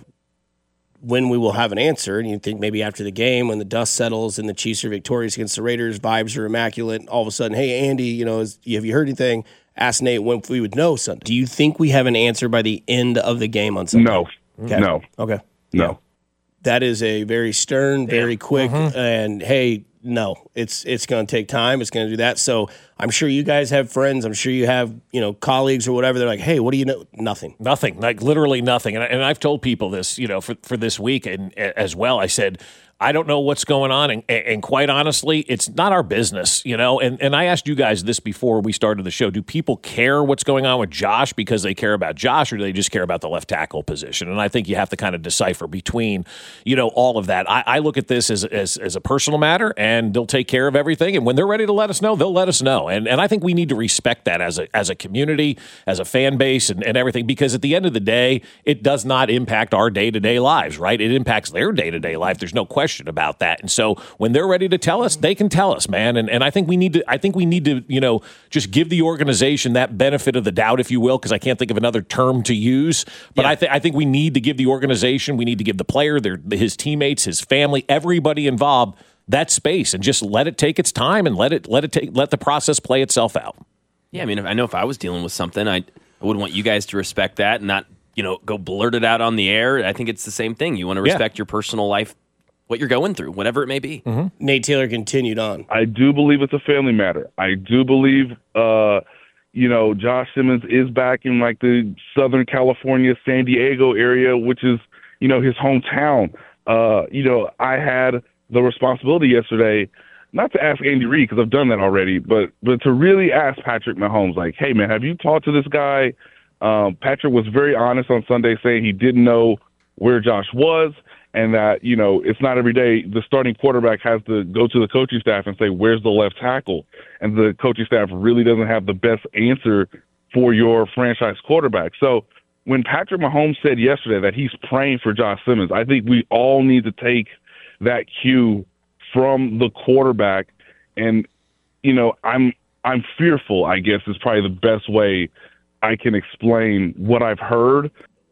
Speaker 7: when we will have an answer, and you think maybe after the game when the dust settles and the Chiefs are victorious against the Raiders, vibes are immaculate, all of a sudden, hey, Andy, you know, is, have you heard anything? Ask Nate when we would know Sunday. Do you think we have an answer by the end of the game on Sunday?
Speaker 16: No.
Speaker 7: Okay.
Speaker 16: No.
Speaker 7: Okay.
Speaker 16: No.
Speaker 7: Yeah. That is a very stern, very
Speaker 8: yeah.
Speaker 7: quick,
Speaker 8: Mm-hmm.
Speaker 7: and hey, no, it's it's going to take time. It's going to do that. So I'm sure you guys have friends. I'm sure you have, you know, colleagues or whatever. They're like, hey, what do you know? Nothing.
Speaker 8: Nothing, like literally nothing. And, I, and I've told people this, you know, for, for this week and as well. I said, I don't know what's going on. And, and quite honestly, it's not our business, you know. And, and I asked you guys this before we started the show. Do people care what's going on with Josh because they care about Josh, or do they just care about the left tackle position? And I think you have to kind of decipher between, you know, all of that. I, I look at this as, as as a personal matter, and they'll take care of everything. And when they're ready to let us know, they'll let us know. And and I think we need to respect that as a as a community, as a fan base, and, and everything, because at the end of the day, it does not impact our day-to-day lives, right? It impacts their day-to-day life. There's no question about that. And so when they're ready to tell us, they can tell us, man. And and I think we need to I think we need to, you know, just give the organization that benefit of the doubt, if you will, because I can't think of another term to use. But yeah. I think I think we need to give the organization, we need to give the player, their his teammates, his family, everybody involved that space, and just let it take its time and let it let it take let the process play itself out.
Speaker 13: Yeah, I mean, if, I know if I was dealing with something, I, I would want you guys to respect that and not, you know, go blurt it out on the air. I think it's the same thing. You want to respect yeah. your personal life, what you're going through, whatever it may be.
Speaker 7: Mm-hmm. Nate Taylor continued on.
Speaker 16: I do believe it's a family matter. I do believe, uh, you know, Josh Simmons is back in like the Southern California, San Diego area, which is, you know, his hometown. Uh, you know, I had the responsibility yesterday, not to ask Andy Reid, because I've done that already, but but to really ask Patrick Mahomes, like, hey, man, have you talked to this guy? Um, Patrick was very honest on Sunday, saying he didn't know where Josh was, and that, you know, it's not every day the starting quarterback has to go to the coaching staff and say, where's the left tackle? And the coaching staff really doesn't have the best answer for your franchise quarterback. So when Patrick Mahomes said yesterday that he's praying for Josh Simmons, I think we all need to take that cue from the quarterback. And, you know, I'm I'm fearful, I guess, is probably the best way I can explain what I've heard.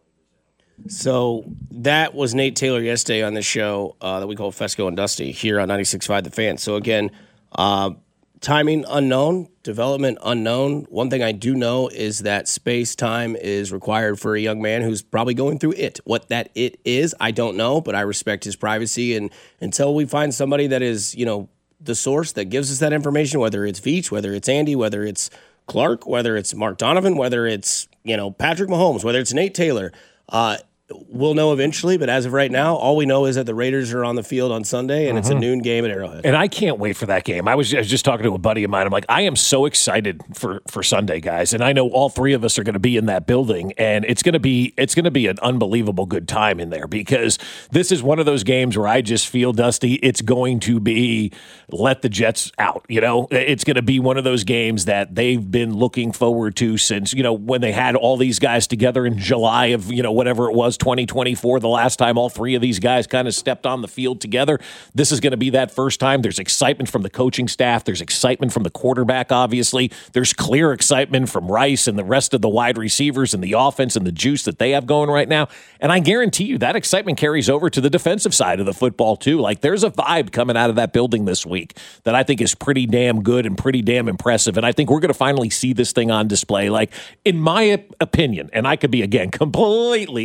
Speaker 7: So that was Nate Taylor yesterday on the show uh, that we call Fesco and Dusty here on ninety-six point five The Fan. So again, uh, timing unknown, development unknown. One thing I do know is that space time is required for a young man who's probably going through it. What that it is, I don't know, but I respect his privacy. And until we find somebody that is, you know, the source that gives us that information, whether it's Veach, whether it's Andy, whether it's Clark, whether it's Mark Donovan, whether it's, you know, Patrick Mahomes, whether it's Nate Taylor, uh, we'll know eventually, but as of right now, all we know is that the Raiders are on the field on Sunday, and mm-hmm. it's a noon game at Arrowhead.
Speaker 8: And I can't wait for that game. I was, I was just talking to a buddy of mine. I'm like, I am so excited for, for Sunday, guys, and I know all three of us are going to be in that building, and it's going to be it's going to be an unbelievable good time in there, because this is one of those games where I just feel, Dusty, it's going to be let the Jets out. You know, it's going to be one of those games that they've been looking forward to since, you know, when they had all these guys together in July of, you know, whatever it was, twenty twenty-four, the last time all three of these guys kind of stepped on the field together. This is going to be that first time. There's excitement from the coaching staff. There's excitement from the quarterback, obviously. There's clear excitement from Rice and the rest of the wide receivers and the offense and the juice that they have going right now. And I guarantee you that excitement carries over to the defensive side of the football, too. Like, there's a vibe coming out of that building this week that I think is pretty damn good and pretty damn impressive. And I think we're going to finally see this thing on display. Like, in my opinion, and I could be, again, completely and totally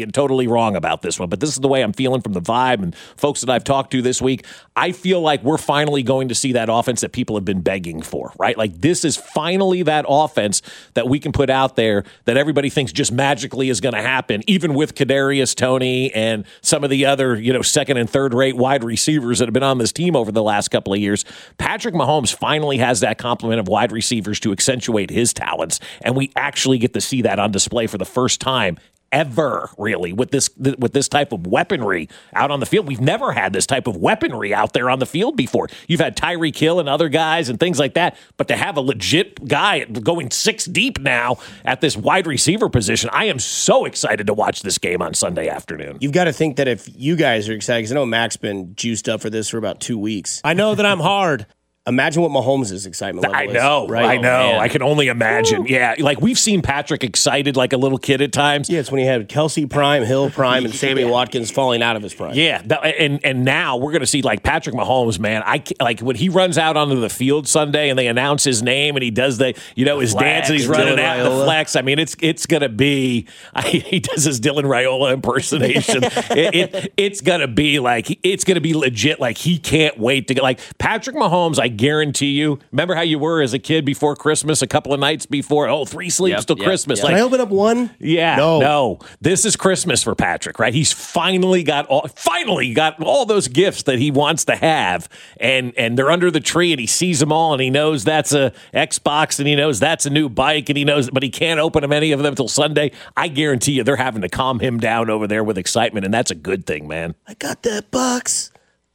Speaker 8: totally wrong about this one, but this is the way I'm feeling from the vibe and folks that I've talked to this week. I feel like we're finally going to see that offense that people have been begging for, right? Like this is finally that offense that we can put out there that everybody thinks just magically is going to happen, even with Kadarius Toney and some of the other, you know, second and third rate wide receivers that have been on this team over the last couple of years. Patrick Mahomes finally has that complement of wide receivers to accentuate his talents, and we actually get to see that on display for the first time ever, really, with this with this type of weaponry out on the field. We've never had this type of weaponry out there on the field before. You've had Tyreek Hill and other guys and things like that, but to have a legit guy going six deep now at this wide receiver position, I am so excited to watch this game on Sunday afternoon.
Speaker 7: You've got to think that if you guys are excited, because I know Mac's been juiced up for this for about two weeks. I know that I'm hard. Imagine what Mahomes' excitement level
Speaker 8: I
Speaker 7: is.
Speaker 8: know,
Speaker 7: right?
Speaker 8: I know.
Speaker 7: Oh,
Speaker 8: I can only imagine.
Speaker 7: Woo.
Speaker 8: Yeah, like we've seen Patrick excited like a little kid at times.
Speaker 7: Yeah, it's when he had Kelsey Prime, Hill Prime, and Sammy
Speaker 8: yeah.
Speaker 7: Watkins falling out of his prime.
Speaker 8: Yeah, that, and and now we're going to see like Patrick Mahomes, man. I like when he runs out onto the field Sunday and they announce his name and he does the you know his
Speaker 7: flex,
Speaker 8: dance and he's
Speaker 7: Dylan
Speaker 8: running out
Speaker 7: Raiola.
Speaker 8: the flex. I mean, it's it's going to be I, he does his Dylan Raiola impersonation. it, it it's going to be like it's going to be legit. Like he can't wait to get like Patrick Mahomes. I guarantee you. Remember how you were as a kid before Christmas, a couple of nights before? Oh, three sleeps
Speaker 7: Yep,
Speaker 8: till
Speaker 7: yep,
Speaker 8: Christmas.
Speaker 7: yep.
Speaker 8: Like,
Speaker 7: Can I open up one?
Speaker 8: Yeah,
Speaker 7: No.
Speaker 8: no. This is Christmas for Patrick, right? He's finally got all, finally got all those gifts that he wants to have, and and they're under the tree, and he sees them all, and he knows that's a Xbox, and he knows that's a new bike, and he knows, but he can't open them any of them until Sunday. I guarantee you, they're having to calm him down over there with excitement, and that's a good thing, man.
Speaker 7: I got that box.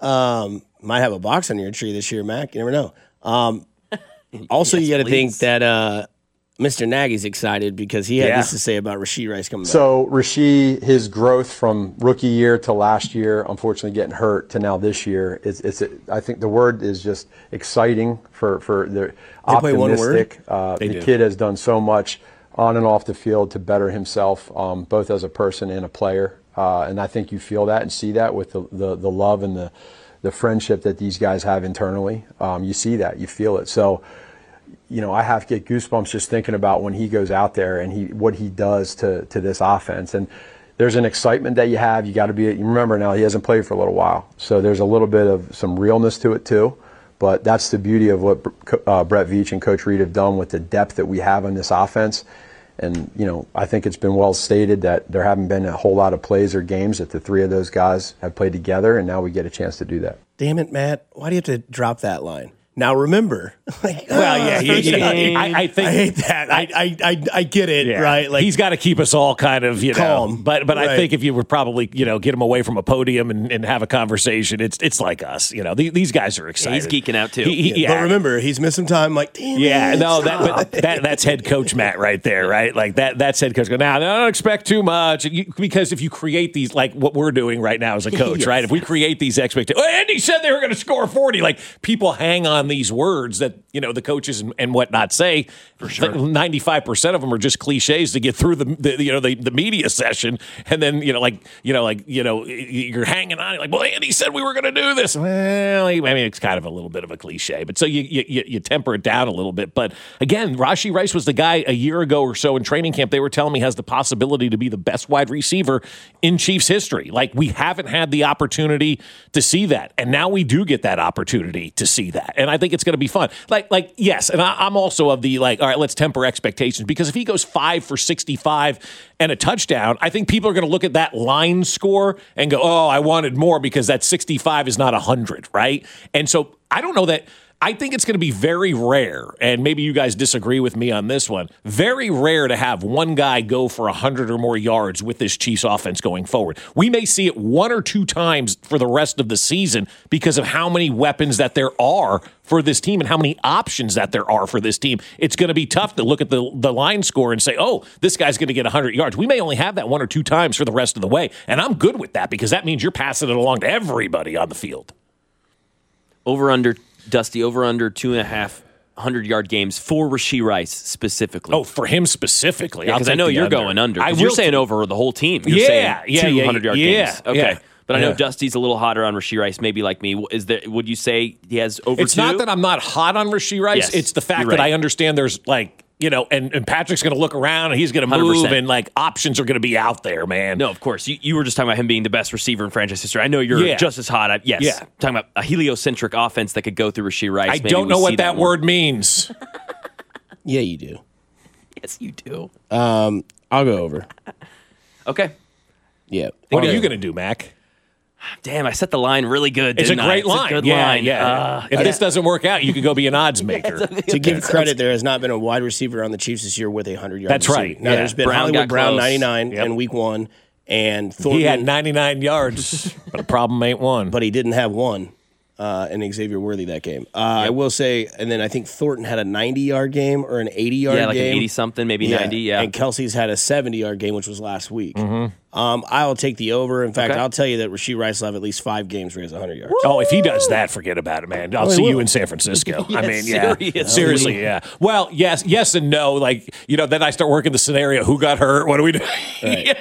Speaker 7: Um, might have a box on your tree this year, Mac. You never know. Um, also,
Speaker 13: Yes,
Speaker 7: you got to
Speaker 13: please.
Speaker 7: think that uh, Mister Nagy's excited because he had
Speaker 8: Yeah.
Speaker 7: this to say about Rashee Rice coming back.
Speaker 17: So Rashee, his growth from rookie year to last year, unfortunately getting hurt to now this year, it's, it's I think the word is just exciting for for the
Speaker 7: They play one word?
Speaker 17: optimistic. Uh,
Speaker 8: They
Speaker 17: the
Speaker 8: do.
Speaker 17: kid has done so much on and off the field to better himself, um, both as a person and a player. Uh, and I think you feel that and see that with the the, the love and the the friendship that these guys have internally. Um, you see that, you feel it. So. You know, I have to get goosebumps just thinking about when he goes out there and he what he does to to this offense. And there's an excitement that you have. You got to be. You remember now he hasn't played for a little while, so there's a little bit of some realness to it too. But that's the beauty of what uh, Brett Veach and Coach Reed have done with the depth that we have on this offense. And you know, I think it's been well stated that there haven't been a whole lot of plays or games that the three of those guys have played together, and now we get a chance to do that.
Speaker 7: Damn it, Matt! Why do you have to drop that line? Now remember, like,
Speaker 8: Well, yeah,
Speaker 7: ah,
Speaker 8: you- you-
Speaker 7: I,
Speaker 8: I, I think
Speaker 7: I hate that. I, I, I, I get it,
Speaker 8: Yeah.
Speaker 7: right? Like
Speaker 8: he's got to keep us all kind of, you
Speaker 7: Calm.
Speaker 8: know. But but I
Speaker 7: Right.
Speaker 8: think if you would probably, you know, get him away from a podium and, and have a conversation, it's it's like us, you know. The, these guys are excited.
Speaker 13: He's geeking out too.
Speaker 8: He- he-
Speaker 7: Yeah,
Speaker 8: yeah.
Speaker 7: But remember, he's missing time. Like, damn
Speaker 8: Yeah,
Speaker 7: it,
Speaker 8: no, that,
Speaker 7: stop.
Speaker 8: but that that's head coach Matt right there, right? Like that that's head coach. Now, don't expect too much you, because if you create these, like what we're doing right now as a coach,
Speaker 7: Yes.
Speaker 8: right? If we create these expectations, oh, Andy said they were going to score forty. Like people hang on these words that you know the coaches and, and whatnot say. For sure, ninety-five percent of them are just cliches to get through the, the you know the, the media session, and then you know like you know like you know you're hanging on like, well, Andy said we were going to do this. Well, I mean it's kind of a little bit of a cliche, but so you you, you temper it down a little bit. But again, Rashee Rice was the guy a year ago or so in training camp. They were telling me has the possibility to be the best wide receiver in Chiefs history. Like we haven't had the opportunity to see that, and now we do get that opportunity to see that, and I think it's going to be fun. Like like yes, and I, I'm also of the like all right, let's temper expectations because if he goes five for sixty-five and a touchdown, I think people are going to look at that line score and go, oh, I wanted more because that sixty-five is not one hundred, right? And so I don't know that. I think it's going to be very rare, and maybe you guys disagree with me on this one, very rare to have one guy go for one hundred or more yards with this Chiefs offense going forward. We may see it one or two times for the rest of the season because of how many weapons that there are for this team and how many options that there are for this team. It's going to be tough to look at the, the line score and say, oh, this guy's going to get one hundred yards. We may only have that one or two times for the rest of the way, and I'm good with that because that means you're passing it along to everybody on the field.
Speaker 13: Over under, Dusty, over under two and a half hundred yard games for Rashee Rice specifically.
Speaker 8: Oh, for him specifically.
Speaker 13: Yeah, because I know you're
Speaker 8: under.
Speaker 13: going under.
Speaker 8: I
Speaker 13: 'Cause you're
Speaker 8: will
Speaker 13: saying
Speaker 8: t-
Speaker 13: over the whole team. You're
Speaker 8: Yeah,
Speaker 13: saying
Speaker 8: yeah,
Speaker 13: two
Speaker 8: yeah,
Speaker 13: hundred yard
Speaker 8: yeah,
Speaker 13: games. Okay.
Speaker 8: yeah.
Speaker 13: But I know
Speaker 8: Yeah.
Speaker 13: Dusty's a little hotter on Rashee Rice, maybe like me. Is there? Would you say he has over
Speaker 8: It's
Speaker 13: two?
Speaker 8: not that I'm not hot on Rashee Rice.
Speaker 13: Yes,
Speaker 8: it's the fact
Speaker 13: you're
Speaker 8: that
Speaker 13: right.
Speaker 8: I understand there's like, you know, and, and Patrick's going to look around and he's going to move,
Speaker 13: one hundred percent.
Speaker 8: and like options are going to be out there, man.
Speaker 13: No, of course. You, you were just talking about him being the best receiver in franchise history. I know you're
Speaker 8: Yeah.
Speaker 13: just as hot. I, yes.
Speaker 8: Yeah.
Speaker 13: Talking about a heliocentric offense that could go through Rashee Rice.
Speaker 8: I
Speaker 13: Maybe
Speaker 8: don't
Speaker 13: we
Speaker 8: know
Speaker 13: see
Speaker 8: what that
Speaker 13: more.
Speaker 8: word means.
Speaker 7: Yeah, you do.
Speaker 13: Yes, you do.
Speaker 7: Um, I'll go over.
Speaker 13: Okay.
Speaker 7: Yeah.
Speaker 8: What
Speaker 7: I'll
Speaker 8: are you
Speaker 7: go.
Speaker 8: going to do, Mac?
Speaker 13: Damn, I set the line really good.
Speaker 8: It's a
Speaker 13: didn't I?
Speaker 8: great
Speaker 13: It's
Speaker 8: line.
Speaker 13: A good
Speaker 8: yeah,
Speaker 13: line.
Speaker 8: yeah.
Speaker 13: Uh,
Speaker 8: if
Speaker 13: yeah.
Speaker 8: this doesn't work out, you could go be an odds maker.
Speaker 7: To give credit, there has not been a wide receiver on the Chiefs this year with a hundred yards.
Speaker 8: That's right.
Speaker 7: Now
Speaker 8: Yeah.
Speaker 7: there's been
Speaker 13: Brown
Speaker 7: Hollywood
Speaker 13: got
Speaker 7: Brown
Speaker 13: close.
Speaker 7: ninety-nine
Speaker 8: Yep.
Speaker 7: in week one, and Thornton,
Speaker 8: He had ninety-nine yards, but the problem ain't one.
Speaker 7: but he didn't have one. Uh, and Xavier Worthy that game. Uh, I will say, and then I think Thornton had a ninety-yard game or an eighty-yard
Speaker 13: Yeah, like
Speaker 7: game.
Speaker 13: an eighty-something, maybe ninety, yeah.
Speaker 7: And Kelsey's had a seventy-yard game, which was last week. Mm-hmm. Um, I will take the over. In fact,
Speaker 13: Okay.
Speaker 7: I'll tell you that Rashee Rice will have at least five games where he has one hundred yards.
Speaker 8: Oh, if he does that, forget about it, man. I'll
Speaker 7: Oh, he
Speaker 8: see you
Speaker 7: will.
Speaker 8: in San Francisco.
Speaker 13: Yeah,
Speaker 8: I mean, yeah,
Speaker 13: seriously.
Speaker 8: seriously, yeah. Well, yes, yes, and no. Like, you know, then I start working the scenario. Who got hurt? What do we do?
Speaker 7: Right.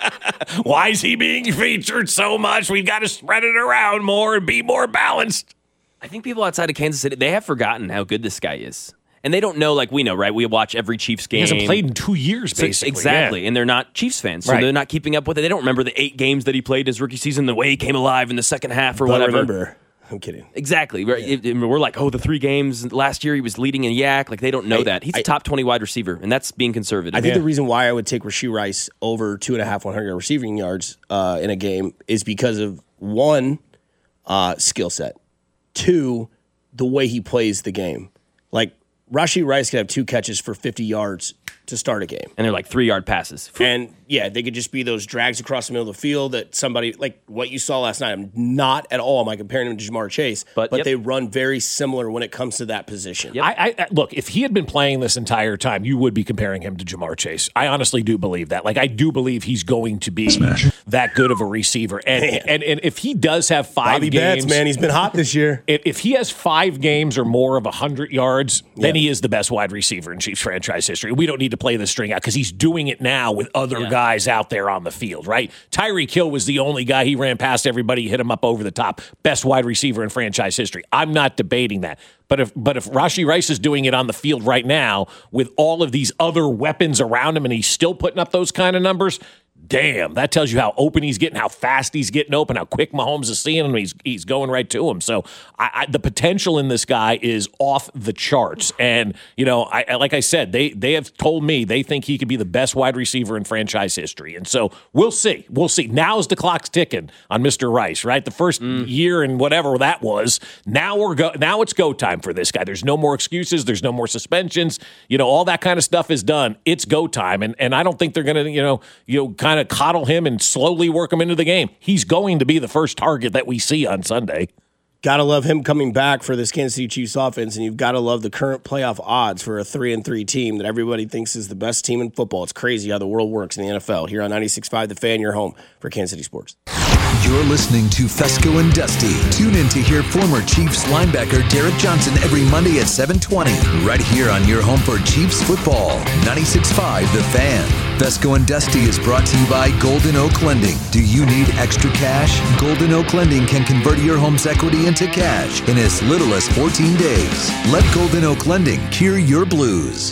Speaker 8: Why is he being featured so much? We've got to spread it around more and be more balanced.
Speaker 13: I think people outside of Kansas City, they have forgotten how good this guy is. And they don't know like we know, right? We watch every Chiefs game.
Speaker 8: He hasn't played in two years,
Speaker 13: So-
Speaker 8: basically.
Speaker 13: exactly.
Speaker 8: yeah.
Speaker 13: And they're not Chiefs fans. So
Speaker 8: Right.
Speaker 13: they're not keeping up with it. They don't remember the eight games that he played his rookie season, the way he came alive in the second half or
Speaker 7: But
Speaker 13: whatever.
Speaker 7: remember, I'm kidding.
Speaker 13: Exactly. We're, it- it- we're like, oh, the three games last year he was leading in Yak. Like they don't know
Speaker 7: I-
Speaker 13: that. He's
Speaker 7: I-
Speaker 13: a top twenty wide receiver, and that's being conservative.
Speaker 7: I think the reason why I would take Rashee Rice over two and a half one hundred receiving yards uh, in a game is because of one, uh, skill set, two, the way he plays the game. Like Rashee Rice could have two catches for fifty yards to start a game.
Speaker 13: And they're like three yard passes.
Speaker 7: And yeah, they could just be those drags across the middle of the field that somebody, like what you saw last night. I'm not at all am I comparing him to Jamar Chase, but,
Speaker 13: But, yep.
Speaker 7: they run very similar when it comes to that position.
Speaker 8: I, I look, if he had been playing this entire time, you would be comparing him to Jamar Chase. I honestly do believe that. Like, I do believe he's going to be that good of a receiver. And and, and if he does have five
Speaker 7: Bobby
Speaker 8: games,
Speaker 7: Betts, man, he's been hot this year.
Speaker 8: If, if he has five games or more of one hundred yards, then
Speaker 7: Yeah.
Speaker 8: he is the best wide receiver in Chiefs franchise history. We don't need to play the string out because he's doing it now with other
Speaker 13: Yeah.
Speaker 8: guys out there on the field, right? Tyreek Hill was the only guy. He ran past everybody, hit him up over the top. Best wide receiver in franchise history. I'm not debating that. But if but if Rashee Rice is doing it on the field right now with all of these other weapons around him and he's still putting up those kind of numbers, damn, that tells you how open he's getting, how fast he's getting open, how quick Mahomes is seeing him. He's he's going right to him. So I, I, the potential in this guy is off the charts. And you know, I, I like I said, they they have told me they think he could be the best wide receiver in franchise history. And so we'll see, we'll see. Now's the clock's ticking on Mister Rice, right? The first year and whatever that was. Now we're go. Now it's go time for this guy. There's no more excuses. There's no more suspensions. You know, all that kind of stuff is done. It's go time. And and I don't think they're going to you know you know kind of coddle him and slowly work him into the game. He's going to be the first target that we see on Sunday.
Speaker 7: Gotta love him coming back for this Kansas City Chiefs offense, and you've got to love the current playoff odds for a three and three team that everybody thinks is the best team in football. It's crazy how the world works in the N F L. Here on ninety-six point five The Fan, your home for Kansas City sports.
Speaker 15: You're listening to Fesco and Dusty. Tune in to hear former Chiefs linebacker Derek Johnson every Monday at seven twenty, right here on your home for Chiefs football. ninety-six point five The Fan. Fesco and Dusty is brought to you by Golden Oak Lending. Do you need extra cash? Golden Oak Lending can convert your home's equity into cash in as little as fourteen days. Let Golden Oak Lending cure your blues.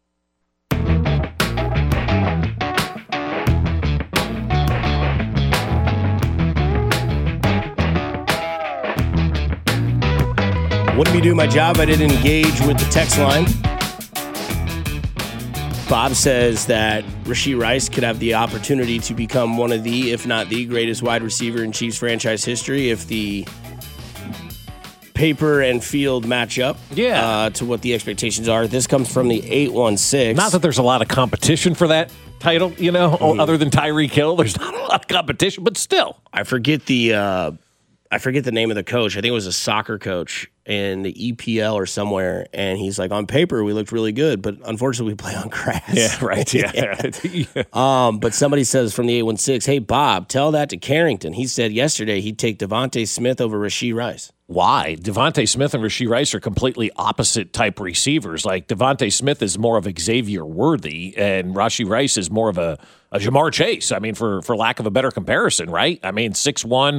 Speaker 7: Wouldn't be doing my job if I didn't engage with the text line. Bob says that Rashee Rice could have the opportunity to become one of the, if not the greatest wide receiver in Chiefs franchise history if the paper and field match up
Speaker 8: Yeah.
Speaker 7: uh, to what the expectations are. This comes from the eight one six.
Speaker 8: Not that there's a lot of competition for that title, you know,
Speaker 7: Mhm.
Speaker 8: other than Tyreek Hill. There's not a lot of competition, but still.
Speaker 7: I forget the uh, I forget the name of the coach. I think it was a soccer coach in the E P L or somewhere, and he's like, on paper we looked really good, but unfortunately we play on grass.
Speaker 8: Yeah, right. Yeah.
Speaker 7: yeah. Um, but somebody says from the eight one six, hey Bob, tell that to Carrington. He said yesterday he'd take Devontae Smith over Rashee Rice.
Speaker 8: Why? Devontae Smith and Rashee Rice are completely opposite type receivers. Like Devontae Smith is more of Xavier Worthy, and Rashee Rice is more of a, a Jamar Chase. I mean, for for lack of a better comparison, right? I mean, six one,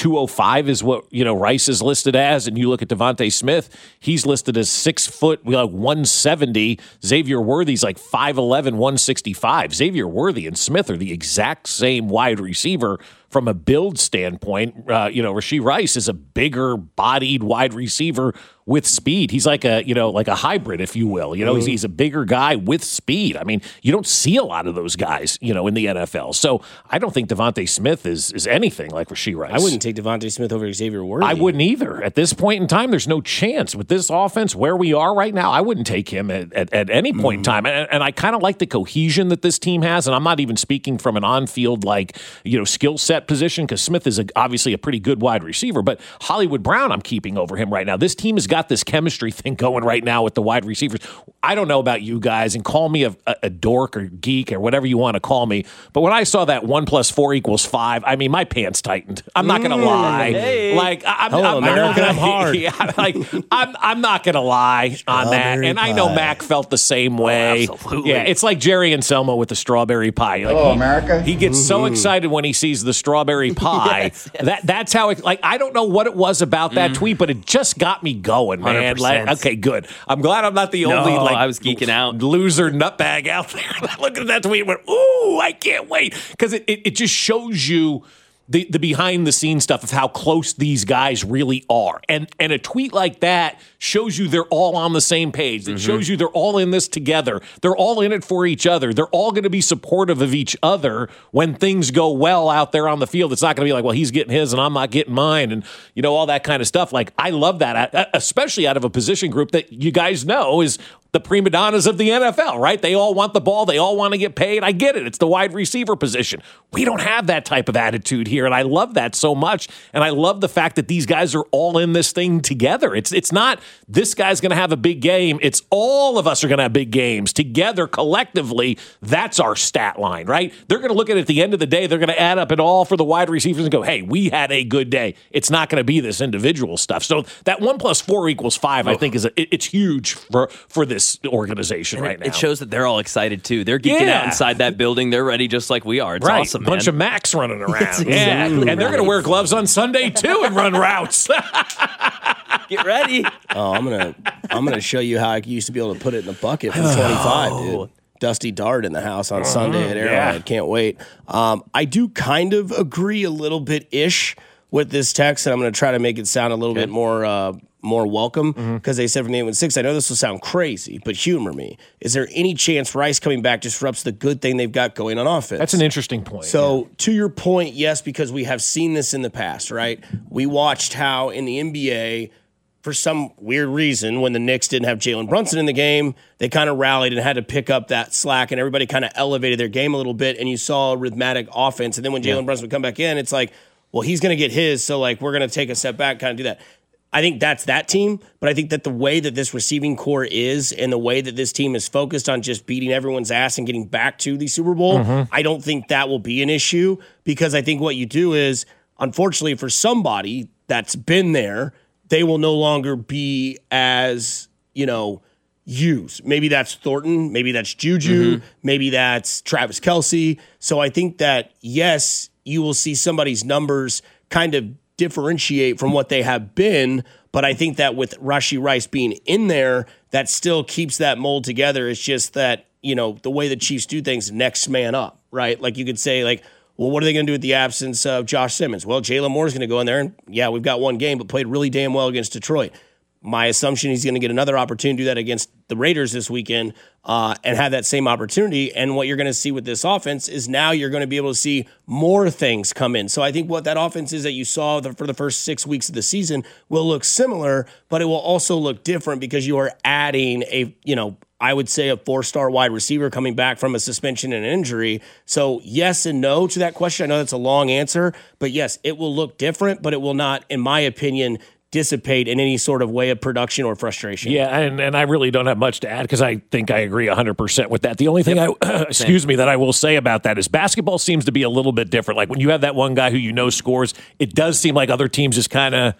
Speaker 8: two oh five is what, you know, Rice is listed as, and you look at Devontae Smith, he's listed as six foot, like one seventy. Xavier Worthy's like five eleven, one sixty-five. Xavier Worthy and Smith are the exact same wide receiver from a build standpoint. Uh, you know, Rashee Rice is a bigger bodied wide receiver with speed. He's like a, you know, like a hybrid, if you will. You know, he's, he's a bigger guy with speed. I mean, you don't see a lot of those guys, you know, in the N F L. So I don't think Devontae Smith is is anything like Rashee Rice.
Speaker 7: I wouldn't take Devontae Smith over Xavier Worthy.
Speaker 8: I wouldn't either. At this point in time, there's no chance. With this offense, where we are right now, I wouldn't take him at, at, at any point mm. in time. And, and I kind of like the cohesion that this team has. And I'm not even speaking from an on-field, like, you know, skill set position, because Smith is a, obviously a pretty good wide receiver. But Hollywood Brown, I'm keeping over him right now. This team has got this chemistry thing going right now with the wide receivers. I don't know about you guys, and call me a, a, a dork or geek or whatever you want to call me, but when I saw that one plus four equals five, I mean, my pants tightened. I'm not going to lie.
Speaker 7: Hey.
Speaker 8: Like, I'm,
Speaker 7: Hello,
Speaker 8: I'm,
Speaker 7: America,
Speaker 8: I'm,
Speaker 7: I'm hard.
Speaker 8: Yeah, like, I'm, I'm not going to lie on that. And I know Mac felt the same way.
Speaker 13: Oh, absolutely.
Speaker 8: Yeah, it's like Jerry and Selma with the strawberry pie. Like,
Speaker 18: Hello,
Speaker 8: he,
Speaker 18: America.
Speaker 8: He gets
Speaker 7: Mm-hmm.
Speaker 8: so excited when he sees the strawberry pie.
Speaker 13: Yes, yes.
Speaker 8: That That's how it, like, I don't know what it was about that mm. tweet, but it just got me going, man.
Speaker 13: one hundred percent.
Speaker 8: Like, okay, good. I'm glad I'm not the
Speaker 13: No,
Speaker 8: only, like,
Speaker 13: I was geeking out.
Speaker 8: loser nutbag out there. Look at that tweet and went, ooh, I can't wait. Because it, it, it just shows you the, the behind-the-scenes stuff of how close these guys really are. And and a tweet like that shows you they're all on the same page. It mm-hmm. shows you they're all in this together. They're all in it for each other. They're all going to be supportive of each other when things go well out there on the field. It's not going to be like, well, he's getting his and I'm not getting mine, and, you know, all that kind of stuff. Like, I love that, especially out of a position group that you guys know is the prima donnas of the N F L, right? They all want the ball. They all want to get paid. I get it. It's the wide receiver position. We don't have that type of attitude here, and I love that so much. And I love the fact that these guys are all in this thing together. It's it's not this guy's going to have a big game. It's all of us are going to have big games together collectively. That's our stat line, right? They're going to look at it at the end of the day. They're going to add up it all for the wide receivers and go, hey, we had a good day. It's not going to be this individual stuff. So that one plus four equals five, oh. I think, is a, it, it's huge for, for this organization
Speaker 13: and
Speaker 8: right
Speaker 13: it,
Speaker 8: now.
Speaker 13: It shows that they're all excited too. They're geeking
Speaker 8: yeah.
Speaker 13: out inside that building. They're ready just like we are. It's
Speaker 8: right.
Speaker 13: awesome,
Speaker 8: man. Bunch of Macs running around.
Speaker 13: exactly
Speaker 8: yeah,
Speaker 13: right.
Speaker 8: and they're going to wear gloves on Sunday too and run routes.
Speaker 13: Get ready.
Speaker 7: Oh, I'm gonna I'm gonna show you how I used to be able to put it in a bucket from twenty-five, dude. Dusty Dart in the house on uh-huh. Sunday at Arrowhead. Yeah. Can't wait. Um, I do kind of agree a little bit ish with this text, and I'm going to try to make it sound a little okay. bit more uh, more welcome because mm-hmm. they said from the eight one six, I know this will sound crazy, but humor me. Is there any chance Rice coming back disrupts the good thing they've got going on offense?
Speaker 8: That's an interesting point.
Speaker 7: So
Speaker 8: yeah.
Speaker 7: to your point, yes, because we have seen this in the past, right? We watched how in the N B A, for some weird reason, when the Knicks didn't have Jalen Brunson in the game, they kind of rallied and had to pick up that slack, and everybody kind of elevated their game a little bit, and you saw a rhythmic offense. And then when Jalen yeah. Brunson would come back in, it's like, well, he's going to get his, so like we're going to take a step back, kind of do that. I think that's that team, but I think that the way that this receiving core is and the way that this team is focused on just beating everyone's ass and getting back to the Super Bowl, mm-hmm. I don't think that will be an issue, because I think what you do is, unfortunately for somebody that's been there, they will no longer be as, you know, used. Maybe that's Thornton, maybe that's Juju, mm-hmm. maybe that's Travis Kelce. So I think that, yes, you will see somebody's numbers kind of differentiate from what they have been, but I think that with Rashee Rice being in there, that still keeps that mold together. It's just that, you know, the way the Chiefs do things, next man up, right? Like you could say, like, well, what are they going to do with the absence of Josh Simmons? Well, Jalen Moore's going to go in there, and yeah, we've got one game, but played really damn well against Detroit. My assumption he's going to get another opportunity to do that against the Raiders this weekend uh, and have that same opportunity. And what you're going to see with this offense is now you're going to be able to see more things come in. So I think what that offense is that you saw the, for the first six weeks of the season will look similar, but it will also look different because you are adding a, you know, I would say a four-star wide receiver coming back from a suspension and an injury. So yes and no to that question. I know that's a long answer, but yes, it will look different, but it will not, in my opinion, dissipate in any sort of way of production or frustration.
Speaker 8: Yeah, and, and I really don't have much to add because I think I agree one hundred percent with that. The only thing yep. I, excuse me, that I will say about that is basketball seems to be a little bit different. Like when you have that one guy who you know scores, it does seem like other teams just kind of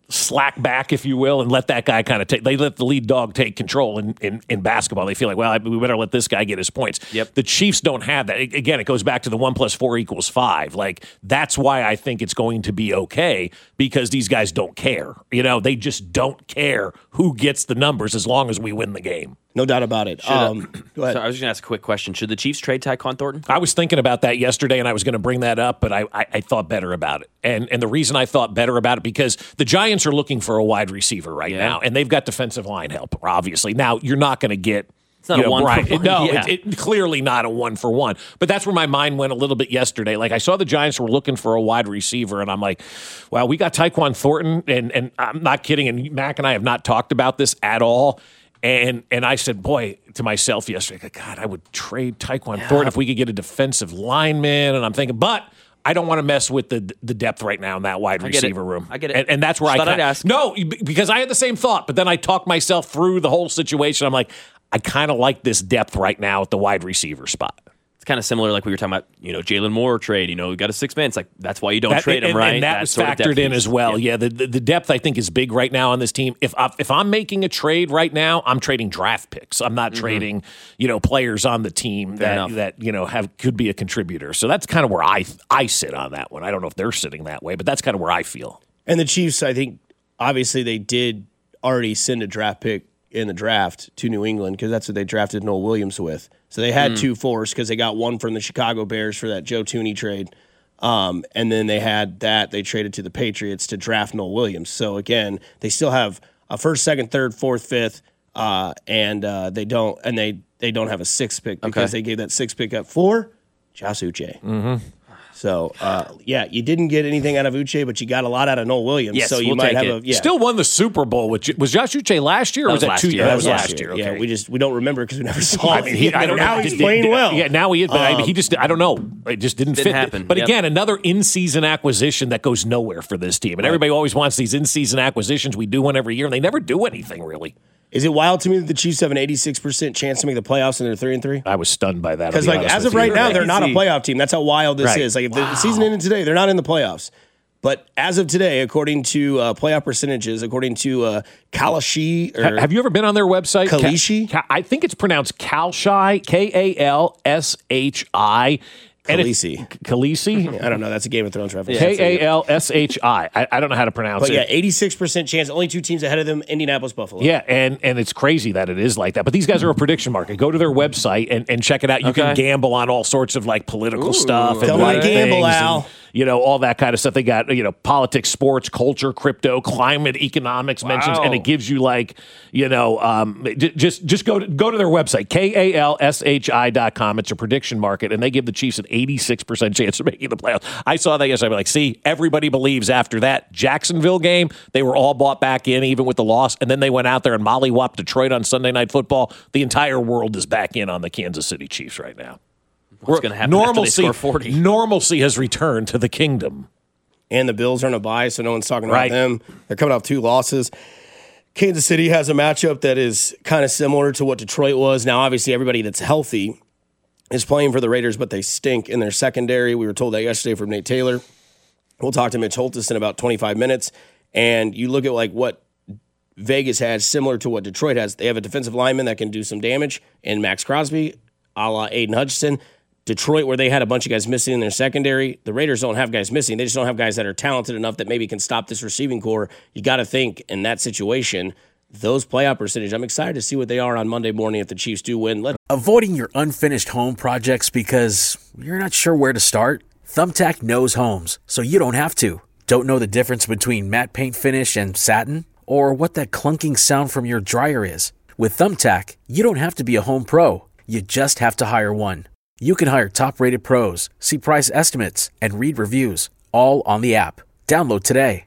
Speaker 8: slack back, if you will, and let that guy kind of take, they let the lead dog take control in, in, in basketball. They feel like, well, we better let this guy get his points.
Speaker 13: Yep.
Speaker 8: The Chiefs don't have that. Again, it goes back to the one plus four equals five. Like, that's why I think it's going to be okay, because these guys don't care. You know, they just don't care who gets the numbers as long as we win the game.
Speaker 7: No doubt about it.
Speaker 13: Should,
Speaker 7: Um,
Speaker 13: uh,
Speaker 7: go ahead.
Speaker 13: So I was just going to ask a quick question. Should the Chiefs trade Tyquan Thornton?
Speaker 8: I was thinking about that yesterday, and I was going to bring that up, but I, I, I thought better about it. And and the reason I thought better about it, because the Giants are looking for a wide receiver right
Speaker 13: Yeah.
Speaker 8: now, and they've got defensive line help, obviously. Now, you're not going to get
Speaker 13: It's not
Speaker 8: you
Speaker 13: a
Speaker 8: know,
Speaker 13: one
Speaker 8: Brian,
Speaker 13: for one.
Speaker 8: No,
Speaker 13: Yeah.
Speaker 8: it, it, clearly not a one for one. But that's where my mind went a little bit yesterday. Like, I saw the Giants were looking for a wide receiver, and I'm like, well, we got Tyquan Thornton, and and I'm not kidding. And Mac and I have not talked about this at all. And and I said, boy, to myself yesterday, God, I would trade Tyquan
Speaker 13: Yeah.
Speaker 8: Thornton if we could get a defensive lineman. And I'm thinking, but I don't want to mess with the the depth right now in that wide
Speaker 13: I get it.
Speaker 8: receiver room.
Speaker 13: I get it.
Speaker 8: And, and that's where
Speaker 13: Just
Speaker 8: I
Speaker 13: thought I'd
Speaker 8: kinda,
Speaker 13: ask.
Speaker 8: No, because I had the same thought, but then I talked myself through the whole situation. I'm like, I kind of like this depth right now at the wide receiver spot.
Speaker 13: It's kind of similar, like we were talking about, you know, Jalen Moore trade. You know, we got a six man. It's like, that's why you don't
Speaker 8: That-
Speaker 13: trade him,
Speaker 8: and,
Speaker 13: right?
Speaker 8: And that, was
Speaker 13: sort of
Speaker 8: factored
Speaker 13: depth
Speaker 8: in
Speaker 13: piece.
Speaker 8: as well. Yeah, the, the the depth I think is big right now on this team. If I, if I'm making a trade right now, I'm trading draft picks. I'm not
Speaker 13: Mhm.
Speaker 8: trading, you know, players on the team
Speaker 13: Fair
Speaker 8: that
Speaker 13: enough.
Speaker 8: that you know have could be a contributor. So that's kind of where I I sit on that one. I don't know if they're sitting that way, but that's kind of where I feel.
Speaker 7: And the Chiefs, I think, obviously they did already send a draft pick in the draft to New England, because that's what they drafted Noel Williams with. So they had
Speaker 13: Mm.
Speaker 7: two fours, because they got one from the Chicago Bears for that Joe Thuney trade. Um, and then they had that they traded to the Patriots to draft Noel Williams. So again, they still have a first, second, third, fourth, fifth, uh, and uh, they don't and they they don't have a sixth pick, because
Speaker 13: Okay.
Speaker 7: they gave that sixth pick up for Josh Uche.
Speaker 8: Mm-hmm.
Speaker 7: So, uh, yeah, you didn't get anything out of Uche, but you got a lot out of Noel Williams.
Speaker 8: Yes,
Speaker 7: so you
Speaker 8: we'll
Speaker 7: might
Speaker 8: take
Speaker 7: have
Speaker 8: it.
Speaker 7: a yeah.
Speaker 8: Still won the Super Bowl. With, was Josh Uche last year, or
Speaker 13: That
Speaker 8: was,
Speaker 13: was
Speaker 8: that
Speaker 13: last
Speaker 8: two
Speaker 13: year.
Speaker 8: years?
Speaker 7: That was
Speaker 8: last
Speaker 7: last
Speaker 8: year.
Speaker 7: year.
Speaker 8: Okay.
Speaker 7: Yeah, we just we don't remember because we never saw
Speaker 8: I
Speaker 7: him.
Speaker 8: mean, he, I don't
Speaker 7: now
Speaker 8: know.
Speaker 7: he's
Speaker 8: Did-
Speaker 7: playing
Speaker 8: did-
Speaker 7: well.
Speaker 8: Yeah, now he is. But I,
Speaker 7: Um,
Speaker 8: he just, I don't know. It just didn't,
Speaker 13: Didn't
Speaker 8: fit.
Speaker 13: happen.
Speaker 8: But
Speaker 13: Yep.
Speaker 8: again, another in-season acquisition that goes nowhere for this team. And
Speaker 7: Right.
Speaker 8: everybody always wants these in-season acquisitions. We do one every year, and they never do anything really.
Speaker 7: Is it wild to me that the Chiefs have an eighty-six percent chance to make the playoffs and they're three and three?
Speaker 8: I was stunned by that. I'll
Speaker 7: Because
Speaker 8: be
Speaker 7: like
Speaker 8: honest
Speaker 7: as
Speaker 8: with
Speaker 7: of right
Speaker 8: you.
Speaker 7: now, they're not a
Speaker 13: Crazy.
Speaker 7: playoff team. That's how wild this
Speaker 8: Right.
Speaker 7: is. Like if the season ended today, they're not in the playoffs. But as of today, according to uh, playoff percentages, according to uh, Kalashi, or
Speaker 8: Ha- Have you ever been on their website?
Speaker 7: Kalishi?
Speaker 8: Ka- Ka- I think it's pronounced Kalshi, K A L S H I. And it's-
Speaker 7: Khaleesi.
Speaker 8: Khaleesi?
Speaker 7: I don't know. That's a Game of Thrones reference.
Speaker 8: K A L S H I. I I don't know how to pronounce
Speaker 7: But
Speaker 8: it.
Speaker 7: yeah, eighty-six percent chance. Only two teams ahead of them: Indianapolis, Buffalo.
Speaker 8: Yeah, and, and it's crazy that it is like that. But these guys are a prediction market. Go to their website and, and check it out. You can
Speaker 13: Okay.
Speaker 8: gamble on all sorts of like political
Speaker 13: Ooh.
Speaker 8: stuff. And
Speaker 7: Don't
Speaker 8: like
Speaker 7: wanna gamble,
Speaker 8: things
Speaker 7: Al.
Speaker 8: and, you know, all that kind of stuff. They got, you know, politics, sports, culture, crypto, climate, economics mentions, and it gives you like, you know, um, j- just just go to, go to their website, K A L S H I dot com. It's a prediction market, and they give the Chiefs an eighty-six percent chance of making the playoffs. I saw that yesterday. I'm like, see, everybody believes after that Jacksonville game, they were all bought back in, even with the loss, and then they went out there and mollywopped Detroit on Sunday Night Football. The entire world is back in on the Kansas City Chiefs right now.
Speaker 13: What's going to happen after they
Speaker 8: Normalcy,
Speaker 13: score forty?
Speaker 8: normalcy has returned to the kingdom.
Speaker 7: And the Bills are on a bye, so no one's talking about
Speaker 8: Right.
Speaker 7: them. They're coming off two losses. Kansas City has a matchup that is kind of similar to what Detroit was. Now, obviously, everybody that's healthy is playing for the Raiders, but they stink in their secondary. We were told that yesterday from Nate Taylor. We'll talk to Mitch Holthus in about twenty-five minutes. And you look at like what Vegas has, similar to what Detroit has. They have a defensive lineman that can do some damage in Max Crosby, a la Aiden Hutchinson. Detroit, where they had a bunch of guys missing in their secondary, the Raiders don't have guys missing. They just don't have guys that are talented enough that maybe can stop this receiving core. You got to think in that situation, those playoff percentage, I'm excited to see what they are on Monday morning if the Chiefs do win. Let
Speaker 9: Avoiding your unfinished home projects because you're not sure where to start? Thumbtack knows homes, so you don't have to. Don't know the difference between matte paint finish and satin? Or what that clunking sound from your dryer is? With Thumbtack, you don't have to be a home pro. You just have to hire one. You can hire top-rated pros, see price estimates, and read reviews, all on the app. Download today.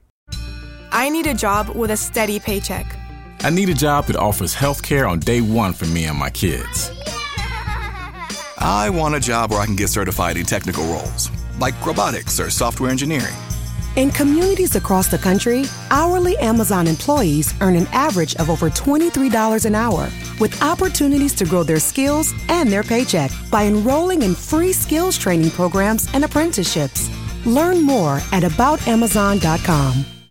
Speaker 18: I need a job with a steady paycheck.
Speaker 19: I need a job that offers health care on day one for me and my kids.
Speaker 20: I want a job where I can get certified in technical roles, like robotics or software engineering.
Speaker 1: In communities across the country, hourly Amazon employees earn an average of over twenty-three dollars an hour, with opportunities to grow their skills and their paycheck by enrolling in free skills training programs and apprenticeships. Learn more at about amazon dot com.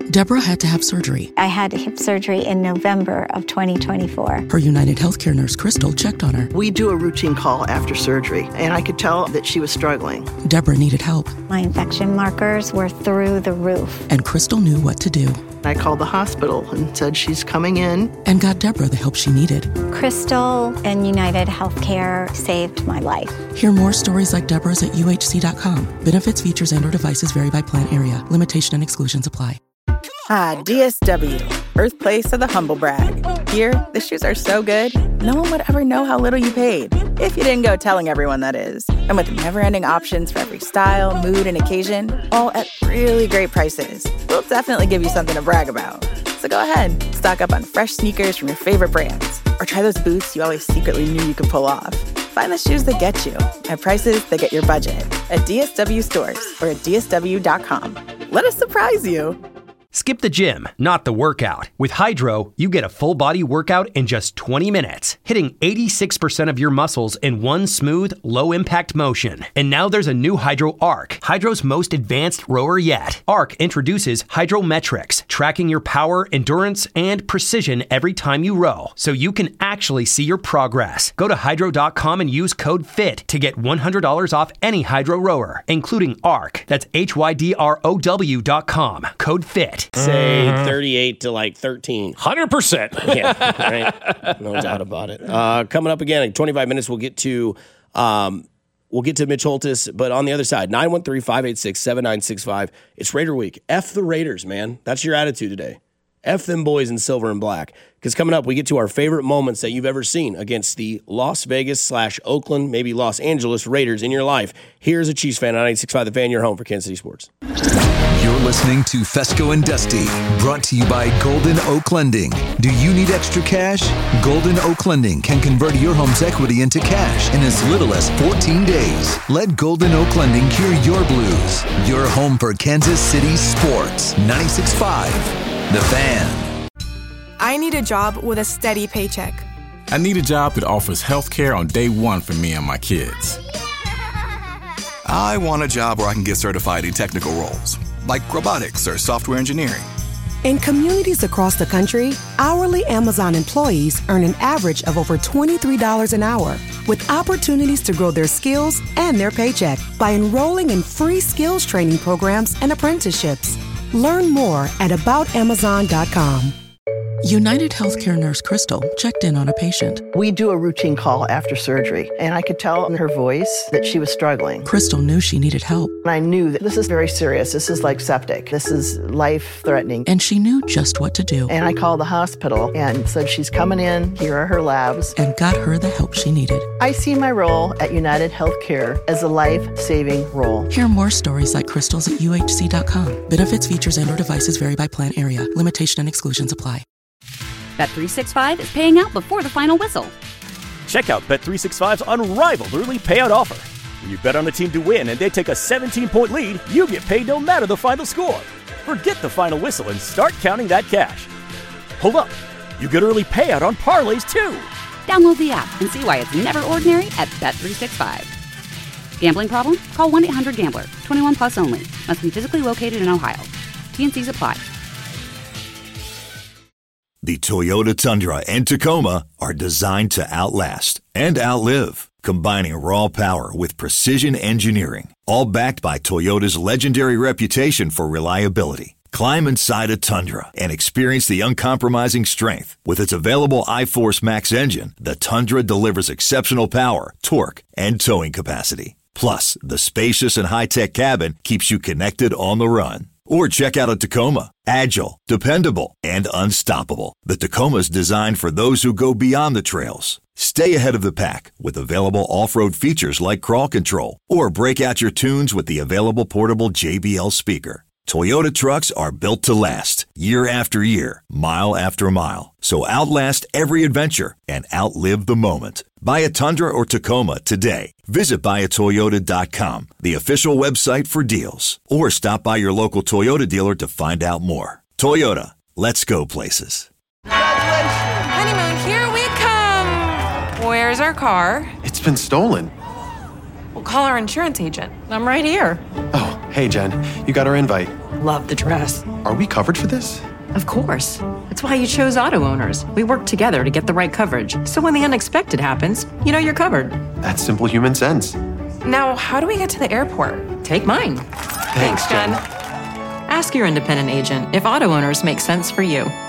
Speaker 3: Deborah had to have surgery.
Speaker 10: I had hip surgery in November of twenty twenty-four.
Speaker 3: Her United Healthcare nurse, Crystal, checked on her.
Speaker 4: We do a routine call after surgery, and I could tell that she was struggling.
Speaker 3: Deborah needed help.
Speaker 10: My infection markers were through the roof.
Speaker 3: And Crystal knew what to do.
Speaker 4: I called the hospital and said she's coming in.
Speaker 3: And got Deborah the help she needed.
Speaker 10: Crystal and United Healthcare saved my life.
Speaker 3: Hear more stories like Deborah's at U H C dot com. Benefits, features, and or devices vary by plan area. Limitation and exclusions apply.
Speaker 21: Hi, D S W, birthplace of the humble brag. Here, the shoes are so good, no one would ever know how little you paid. If you didn't go telling everyone, that is. And with never-ending options for every style, mood, and occasion, all at really great prices, we'll definitely give you something to brag about. So go ahead, stock up on fresh sneakers from your favorite brands, or try those boots you always secretly knew you could pull off. Find the shoes that get you at prices that get your budget at D S W stores or at D S W dot com. Let us surprise you.
Speaker 12: Skip the gym, not the workout. With Hydro, you get a full body workout in just twenty minutes, hitting eighty-six percent of your muscles in one smooth, low impact motion. And now there's a new Hydro Arc, Hydro's most advanced rower yet. Arc introduces Hydrometrics, tracking your power, endurance, and precision every time you row, so you can actually see your progress. Go to hydro dot com and use code FIT to get one hundred dollars off any Hydro rower, including Arc. That's H Y D R O W dot com. Code FIT.
Speaker 7: Say thirty-eight to like thirteen.
Speaker 8: one hundred percent.
Speaker 7: Yeah, right. No doubt about it. Uh, coming up again in twenty-five minutes, we'll get to um, we'll get to Mitch Holthus, but on the other side, nine one three, five eight six, seven nine six five. It's Raider Week. F the Raiders, man. That's your attitude today. F them boys in silver and black. Because coming up, we get to our favorite moments that you've ever seen against the Las Vegas slash Oakland, maybe Los Angeles Raiders in your life. Here's a Chiefs fan on ninety-six point five The Fan, your home for Kansas City Sports.
Speaker 15: You're listening to Fesco and Dusty, brought to you by Golden Oak Lending. Do you need extra cash? Golden Oak Lending can convert your home's equity into cash in as little as fourteen days. Let Golden Oak Lending cure your blues. Your home for Kansas City Sports. ninety-six point five The Fan.
Speaker 18: I need a job with a steady paycheck.
Speaker 19: I need a job that offers health care on day one for me and my kids.
Speaker 20: I want a job where I can get certified in technical roles, like robotics or software engineering.
Speaker 1: In communities across the country, hourly Amazon employees earn an average of over twenty-three dollars an hour, with opportunities to grow their skills and their paycheck by enrolling in free skills training programs and apprenticeships. Learn more at about amazon dot com.
Speaker 3: United Healthcare nurse Crystal checked in on a patient.
Speaker 4: We do a routine call after surgery, and I could tell in her voice that she was struggling.
Speaker 3: Crystal knew she needed help.
Speaker 4: And I knew that this is very serious. This is like septic. This is life-threatening.
Speaker 3: And she knew just what to do.
Speaker 4: And I called the hospital and said, she's coming in. Here are her labs.
Speaker 3: And got her the help she needed.
Speaker 4: I see my role at United Healthcare as a life-saving role.
Speaker 3: Hear more stories like Crystal's at U H C dot com. Benefits, features, and or devices vary by plan area. Limitation and exclusions apply.
Speaker 5: Bet three sixty-five is paying out before the final whistle.
Speaker 6: Check out Bet three sixty-five's unrivaled early payout offer. When you bet on a team to win and they take a seventeen-point lead, you get paid no matter the final score. Forget the final whistle and start counting that cash. Hold up. You get early payout on parlays, too.
Speaker 5: Download the app and see why it's never ordinary at Bet three sixty-five. Gambling problem? Call one eight hundred gambler. twenty-one plus only. Must be physically located in Ohio. T N Cs apply.
Speaker 22: The Toyota Tundra and Tacoma are designed to outlast and outlive, combining raw power with precision engineering, all backed by Toyota's legendary reputation for reliability. Climb inside a Tundra and experience the uncompromising strength. With its available iForce Max engine, the Tundra delivers exceptional power, torque, and towing capacity. Plus, the spacious and high-tech cabin keeps you connected on the run. Or check out a Tacoma. Agile, dependable, and unstoppable. The Tacoma's designed for those who go beyond the trails. Stay ahead of the pack with available off-road features like crawl control. Or break out your tunes with the available portable J B L speaker. Toyota trucks are built to last, year after year, mile after mile. So outlast every adventure and outlive the moment. Buy a Tundra or Tacoma today. Visit buy a toyota dot com, the official website for deals. Or stop by your local Toyota dealer to find out more. Toyota, let's go places.
Speaker 23: Honeymoon, here we come. Where's our car?
Speaker 24: It's been stolen.
Speaker 23: We'll call our insurance agent. I'm right here.
Speaker 24: Oh, hey, Jen. You got our invite.
Speaker 2: Love the dress.
Speaker 11: Are we covered for this?
Speaker 2: Of course. That's why you chose Auto Owners. We work together to get the right coverage. So when the unexpected happens, you know you're covered.
Speaker 11: That's simple human sense.
Speaker 23: Now, how do we get to the airport?
Speaker 2: Take mine.
Speaker 23: Thanks, Jen.
Speaker 2: Ask your independent agent if Auto Owners make sense for you.